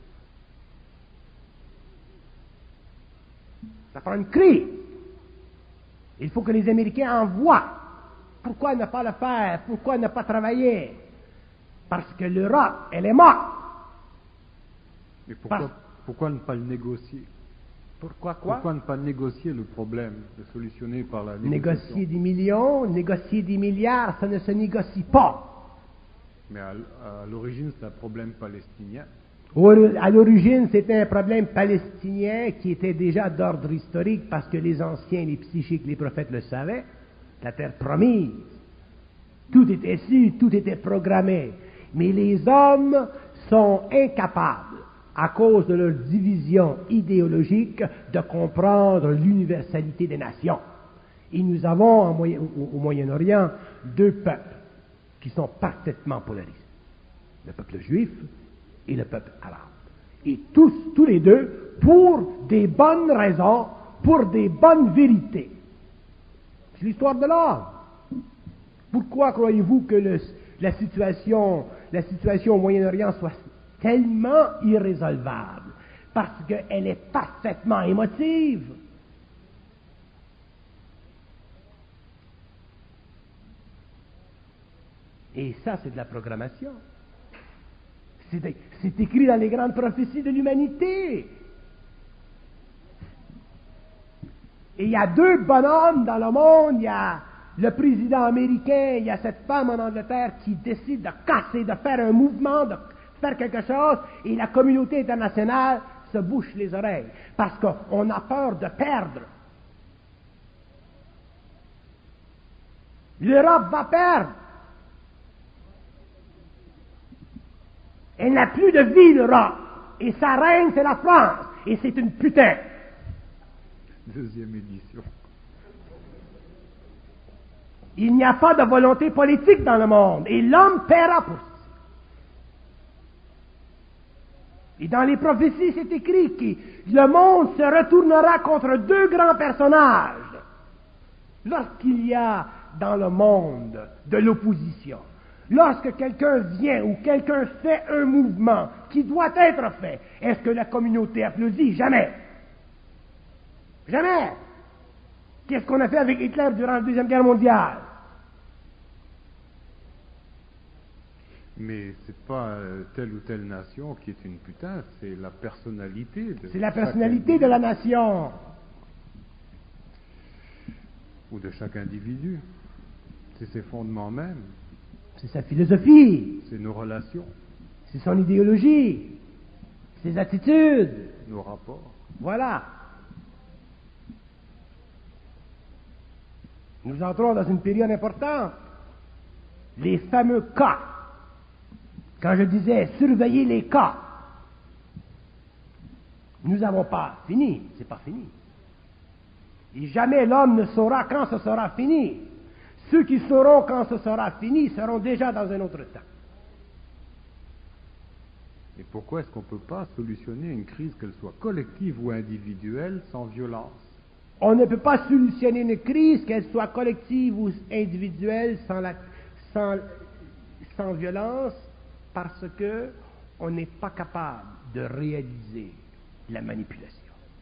Ça prend une crise. Il faut que les Américains en voient. Pourquoi ne pas le faire? Pourquoi ne pas travailler? Parce que l'Europe, elle est morte. Mais pourquoi, Parce... pourquoi ne pas le négocier? Pourquoi quoi? Pourquoi ne pas négocier le problème, le solutionner par la négociation? Négocier des millions, négocier des milliards, ça ne se négocie pas. Mais à, à l'origine, c'est un problème palestinien. À l'origine, c'était un problème palestinien qui était déjà d'ordre historique parce que les anciens, les psychiques, les prophètes le savaient. La terre promise. Tout était su, tout était programmé. Mais les hommes sont incapables, à cause de leur division idéologique, de comprendre l'universalité des nations. Et nous avons Moyen, au, au Moyen-Orient deux peuples qui sont parfaitement polarisés. Le peuple juif et le peuple arabe. Et tous, tous les deux, pour des bonnes raisons, pour des bonnes vérités. C'est l'histoire de l'homme. Pourquoi croyez-vous que le, la situation, la situation au Moyen-Orient soit tellement irrésolvable? parce qu'elle est parfaitement émotive. Et ça, c'est de la programmation. C'est, de, c'est écrit dans les grandes prophéties de l'humanité. Et il y a deux bonhommes dans le monde. Il y a le président américain, il y a cette femme en Angleterre qui décide de casser, de faire un mouvement, de faire quelque chose, et la communauté internationale se bouche les oreilles, parce qu'on a peur de perdre. L'Europe va perdre. Elle n'a plus de vie, l'Europe. Et sa reine, c'est la France. Et c'est une putain. Deuxième édition. Il n'y a pas de volonté politique dans le monde. Et l'homme paiera pour ça. Et dans les prophéties, c'est écrit que le monde se retournera contre deux grands personnages lorsqu'il y a dans le monde de l'opposition. Lorsque quelqu'un vient ou quelqu'un fait un mouvement qui doit être fait, est-ce que la communauté applaudit? Jamais. Jamais. Qu'est-ce qu'on a fait avec Hitler durant la Deuxième Guerre mondiale? Mais c'est pas euh, telle ou telle nation qui est une putain, c'est la personnalité de C'est la chaque personnalité individu. de la nation. Ou de chaque individu. C'est ses fondements mêmes. C'est sa philosophie. C'est nos relations, C'est son idéologie. Ses attitudes. nos rapports. Voilà. Nous entrons dans une période importante. Les fameux cas. Quand je disais surveiller les cas, nous n'avons pas fini. C'est pas fini. Et jamais l'homme ne saura quand ce sera fini. Ceux qui sauront quand ce sera fini seront déjà dans un autre temps. Et pourquoi est-ce qu'on ne peut pas solutionner une crise, qu'elle soit collective ou individuelle, sans violence? On ne peut pas solutionner une crise, qu'elle soit collective ou individuelle, sans, la, sans, sans violence, parce que on n'est pas capable de réaliser la manipulation.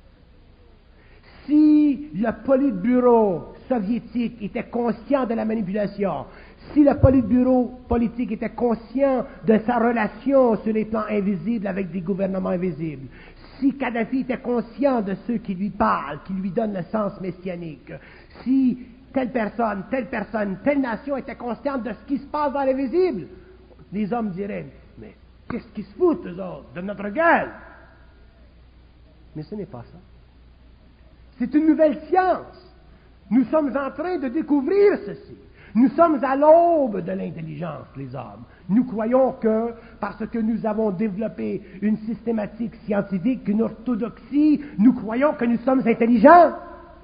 Si le Politburo soviétique était conscient de la manipulation, si le Politburo politique était conscient de sa relation sur les plans invisibles avec des gouvernements invisibles, si Kadhafi était conscient de ceux qui lui parlent, qui lui donnent le sens messianique, si telle personne, telle personne, telle nation était consciente de ce qui se passe dans l'invisible, les hommes diraient, mais qu'est-ce qu'ils se foutent, eux autres, de notre gueule? Mais ce n'est pas ça. C'est une nouvelle science. Nous sommes en train de découvrir ceci. Nous sommes à l'aube de l'intelligence, les hommes. Nous croyons que, parce que nous avons développé une systématique scientifique, une orthodoxie, nous croyons que nous sommes intelligents.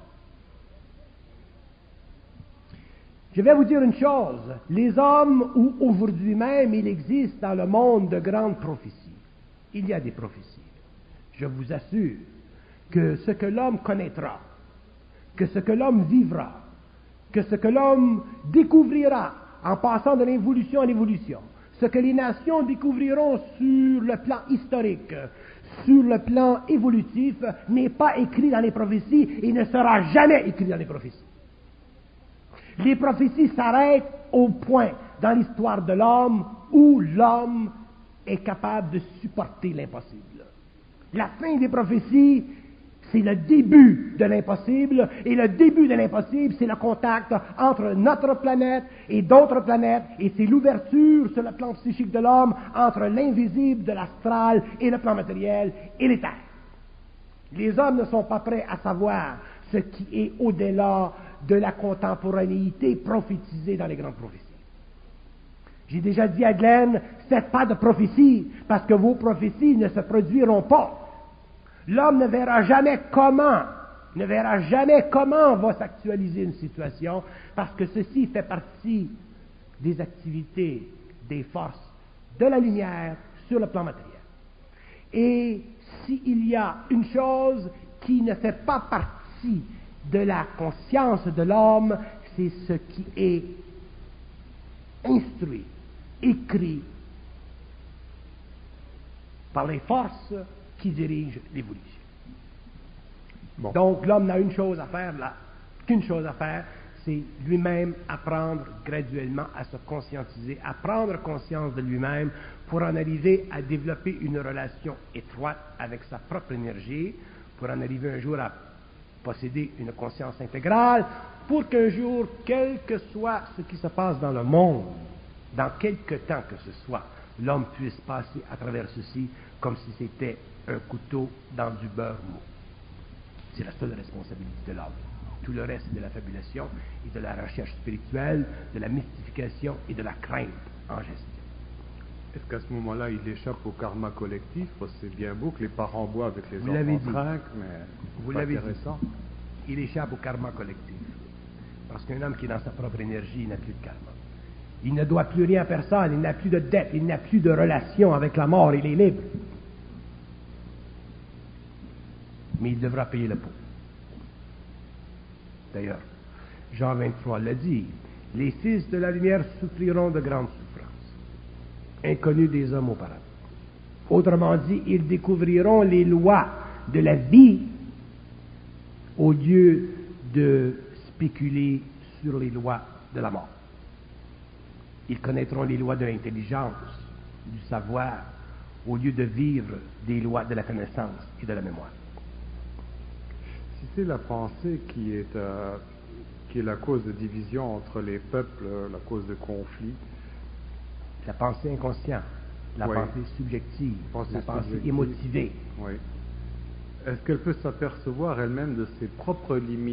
Je vais vous dire une chose. Les hommes, où aujourd'hui même il existe dans le monde de grandes prophéties, il y a des prophéties. Je vous assure que ce que l'homme connaîtra, que ce que l'homme vivra, que ce que l'homme découvrira en passant de l'évolution à l'évolution, ce que les nations découvriront sur le plan historique, sur le plan évolutif, n'est pas écrit dans les prophéties et ne sera jamais écrit dans les prophéties. Les prophéties s'arrêtent au point dans l'histoire de l'homme où l'homme est capable de supporter l'impossible. La fin des prophéties, c'est le début de l'impossible, et le début de l'impossible, c'est le contact entre notre planète et d'autres planètes, et c'est l'ouverture sur le plan psychique de l'homme entre l'invisible de l'astral et le plan matériel et l'éther. Les hommes ne sont pas prêts à savoir ce qui est au-delà de la contemporanéité prophétisée dans les grandes prophéties. J'ai déjà dit à Glenn, faites pas de prophéties, parce que vos prophéties ne se produiront pas. L'homme ne verra jamais comment, ne verra jamais comment va s'actualiser une situation, parce que ceci fait partie des activités des forces de la lumière sur le plan matériel. Et s'il y a une chose qui ne fait pas partie de la conscience de l'homme, c'est ce qui est instruit, écrit par les forces qui dirige l'évolution. Bon. Donc l'homme n'a une chose à faire là, qu'une chose à faire, c'est lui-même apprendre graduellement à se conscientiser, à prendre conscience de lui-même pour en arriver à développer une relation étroite avec sa propre énergie, pour en arriver un jour à posséder une conscience intégrale, pour qu'un jour, quel que soit ce qui se passe dans le monde, dans quelque temps que ce soit, l'homme puisse passer à travers ceci comme si c'était un couteau dans du beurre mou. C'est la seule responsabilité de l'homme. Tout le reste, c'est de la fabulation et de la recherche spirituelle, de la mystification et de la crainte en gestion. Est-ce qu'à ce moment-là, il échappe au karma collectif? Parce que c'est bien beau que les parents boivent avec les Vous l'avez enfants dit. trinquent, mais Vous c'est pas l'avez intéressant. dit. Il échappe au karma collectif. Parce qu'un homme qui est dans sa propre énergie, il n'a plus de karma. Il ne doit plus rien à personne, il n'a plus de dette, il n'a plus de relation avec la mort, il est libre. Mais il devra payer le pot. D'ailleurs, Jean vingt-trois l'a dit, les fils de la lumière souffriront de grandes souffrances, inconnues des hommes auparavant. Autrement dit, ils découvriront les lois de la vie au lieu de spéculer sur les lois de la mort. Ils connaîtront les lois de l'intelligence, du savoir, au lieu de vivre des lois de la connaissance et de la mémoire. Si c'est la pensée qui est, euh, qui est la cause de division entre les peuples, la cause de conflit, La pensée inconsciente, la Oui. pensée subjective, Pensée la pensée subjective. émotivée. oui. Est-ce qu'elle peut s'apercevoir elle-même de ses propres limites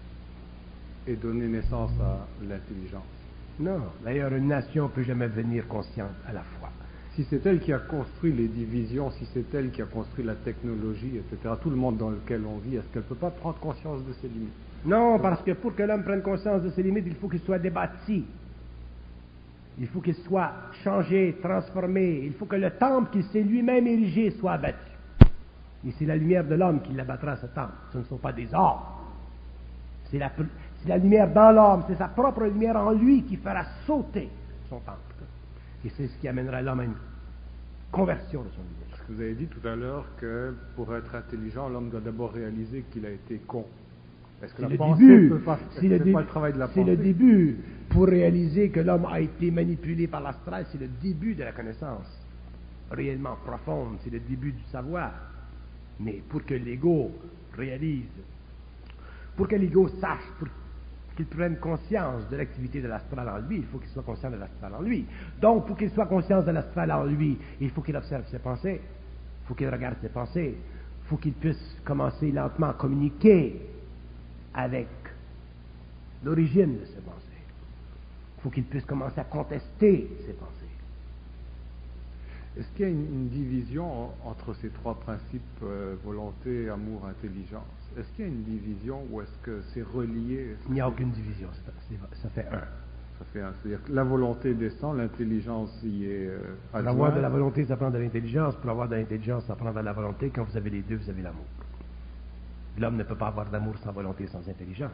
et donner naissance à l'intelligence? Non, d'ailleurs, une nation ne peut jamais devenir consciente à la fois. Si c'est elle qui a construit les divisions, si c'est elle qui a construit la technologie, et cetera, tout le monde dans lequel on vit, est-ce qu'elle ne peut pas prendre conscience de ses limites? Non, parce que pour que l'homme prenne conscience de ses limites, il faut qu'il soit débattu. Il faut qu'il soit changé, transformé. Il faut que le temple qu'il s'est lui-même érigé soit abattu. Et c'est la lumière de l'homme qui l'abattra, ce temple. Ce ne sont pas des hommes. C'est la, c'est la lumière dans l'homme, c'est sa propre lumière en lui qui fera sauter son temple. Et c'est ce qui amènera l'homme à une conversion de son lumière. Parce que vous avez dit tout à l'heure que pour être intelligent, l'homme doit d'abord réaliser qu'il a été con. Est-ce que C'est la le pensée début. peut pas, C'est le, c'est dé- pas le travail de la c'est pensée? le début. Pour réaliser que l'homme a été manipulé par l'astral, c'est le début de la connaissance réellement profonde, c'est le début du savoir. Mais pour que l'ego réalise, pour que l'ego sache, pour qu'il prenne conscience de l'activité de l'astral en lui, il faut qu'il soit conscient de l'astral en lui. Donc, pour qu'il soit conscient de l'astral en lui, il faut qu'il observe ses pensées, il faut qu'il regarde ses pensées, il faut qu'il puisse commencer lentement à communiquer avec l'origine de ses pensées. Il faut qu'il puisse commencer à contester ses pensées. Est-ce qu'il y a une, une division en- entre ces trois principes, euh, volonté, amour, intelligence? Est-ce qu'il y a une division ou est-ce que c'est relié? Est-ce Il n'y a que aucune division, c'est- c'est- ça fait un. Ça fait un. C'est-à-dire que la volonté descend, l'intelligence y est euh, Pour avoir de la adjointe. volonté, ça prend de l'intelligence. Pour avoir de l'intelligence, ça prend de la volonté. Quand vous avez les deux, vous avez l'amour. L'homme ne peut pas avoir d'amour sans volonté, sans intelligence.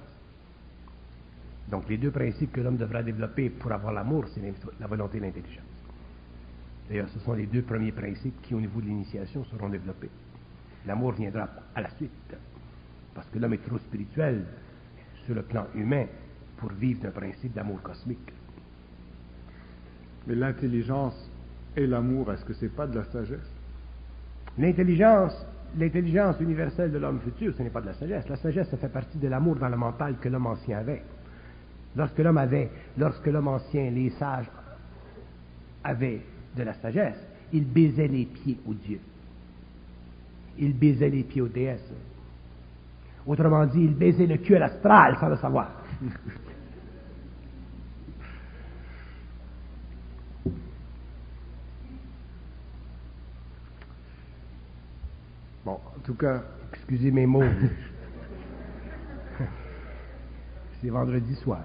Donc, les deux principes que l'homme devra développer pour avoir l'amour, c'est la volonté et l'intelligence. D'ailleurs, ce sont les deux premiers principes qui, au niveau de l'initiation, seront développés. L'amour viendra à la suite, parce que l'homme est trop spirituel sur le plan humain pour vivre d'un principe d'amour cosmique. Mais l'intelligence et l'amour, est-ce que c'est pas de la sagesse? L'intelligence, l'intelligence universelle de l'homme futur, ce n'est pas de la sagesse. La sagesse, ça fait partie de l'amour dans le mental que l'homme ancien avait. Lorsque l'homme avait, lorsque l'homme ancien, les sages, avaient de la sagesse, ils baisaient les pieds aux dieux. Ils baisaient les pieds aux déesses. Autrement dit, ils baisaient le cul à l'astral sans le savoir. Bon, en tout cas, Excusez mes mots. C'est vendredi soir.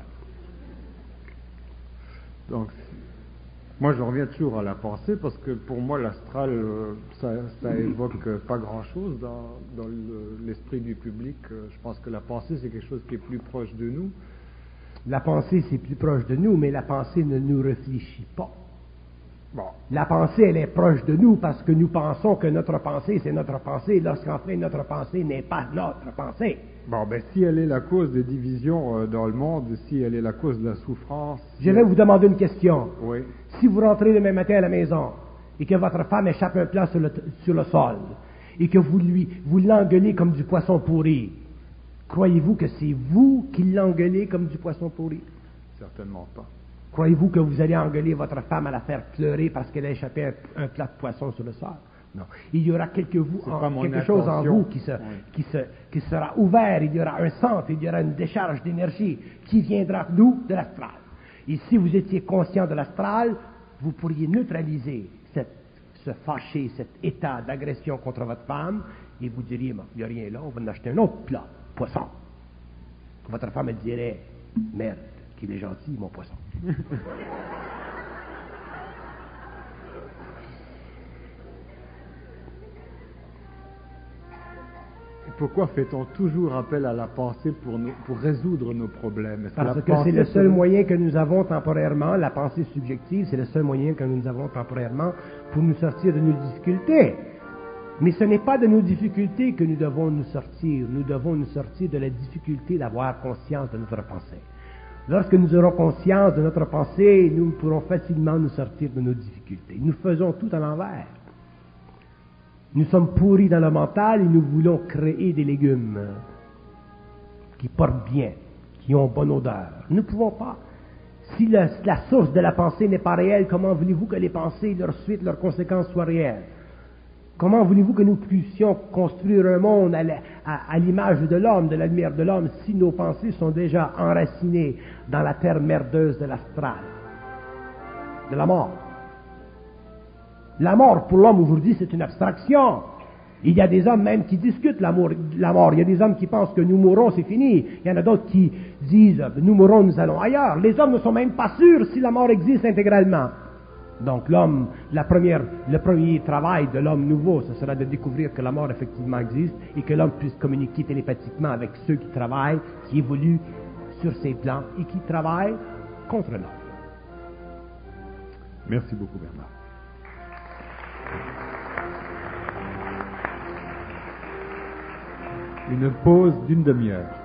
donc, moi je reviens toujours à la pensée parce que pour moi l'astral, euh, ça, ça évoque euh, pas grand-chose dans, dans le- l'esprit du public. Euh, Je pense que la pensée c'est quelque chose qui est plus proche de nous. La pensée, c'est plus proche de nous, mais la pensée ne nous réfléchit pas. Bon. La pensée, elle est proche de nous parce que nous pensons que notre pensée, c'est notre pensée, lorsqu'en fait, notre pensée n'est pas notre pensée. Bon, ben, si elle est la cause des divisions euh, dans le monde, si elle est la cause de la souffrance... Je vais vous demander une question. Oui. Si vous rentrez demain matin à la maison et que votre femme échappe un plat sur le, sur le sol et que vous lui, vous l'engueulez comme du poisson pourri, croyez-vous que c'est vous qui l'engueulez comme du poisson pourri? Certainement pas. Croyez-vous que vous allez engueuler votre femme à la faire pleurer parce qu'elle a échappé un, un plat de poisson sur le sol? Non. Il y aura quelque, vous, en, quelque chose en vous qui, se, oui. qui, se, qui sera ouvert, il y aura un centre, il y aura une décharge d'énergie qui viendra d'où? De l'astral. Et si vous étiez conscient de l'astral, vous pourriez neutraliser cette, ce fâché, cet état d'agression contre votre femme, et vous diriez, bon, il n'y a rien là, on va en acheter un autre plat, poisson. Votre femme, elle dirait, merde, qu'il est gentil, mon poisson. Pourquoi fait-on toujours appel à la pensée pour, nous, pour résoudre nos problèmes? Est-ce Parce que, que c'est le seul moyen que nous avons temporairement, la pensée subjective, c'est le seul moyen que nous avons temporairement pour nous sortir de nos difficultés. Mais ce n'est pas de nos difficultés que nous devons nous sortir. Nous devons nous sortir de la difficulté d'avoir conscience de notre pensée. Lorsque nous aurons conscience de notre pensée, nous pourrons facilement nous sortir de nos difficultés. Nous faisons tout à l'envers. Nous sommes pourris dans le mental et nous voulons créer des légumes qui portent bien, qui ont bonne odeur. Nous ne pouvons pas. Si la, la source de la pensée n'est pas réelle, comment voulez-vous que les pensées, leurs suites, leurs conséquences soient réelles? Comment voulez-vous que nous puissions construire un monde à, la, à, à l'image de l'homme, de la lumière de l'homme, si nos pensées sont déjà enracinées dans la terre merdeuse de l'astral, de la mort? La mort, pour l'homme aujourd'hui, c'est une abstraction. Il y a des hommes même qui discutent la mort. La mort. Il y a des hommes qui pensent que nous mourrons, c'est fini. Il y en a d'autres qui disent, nous mourrons, nous allons ailleurs. Les hommes ne sont même pas sûrs si la mort existe intégralement. Donc l'homme, la première, le premier travail de l'homme nouveau, ce sera de découvrir que la mort effectivement existe et que l'homme puisse communiquer télépathiquement avec ceux qui travaillent, qui évoluent sur ces plans et qui travaillent contre l'homme. Merci beaucoup, Bernard. Une pause d'une demi-heure.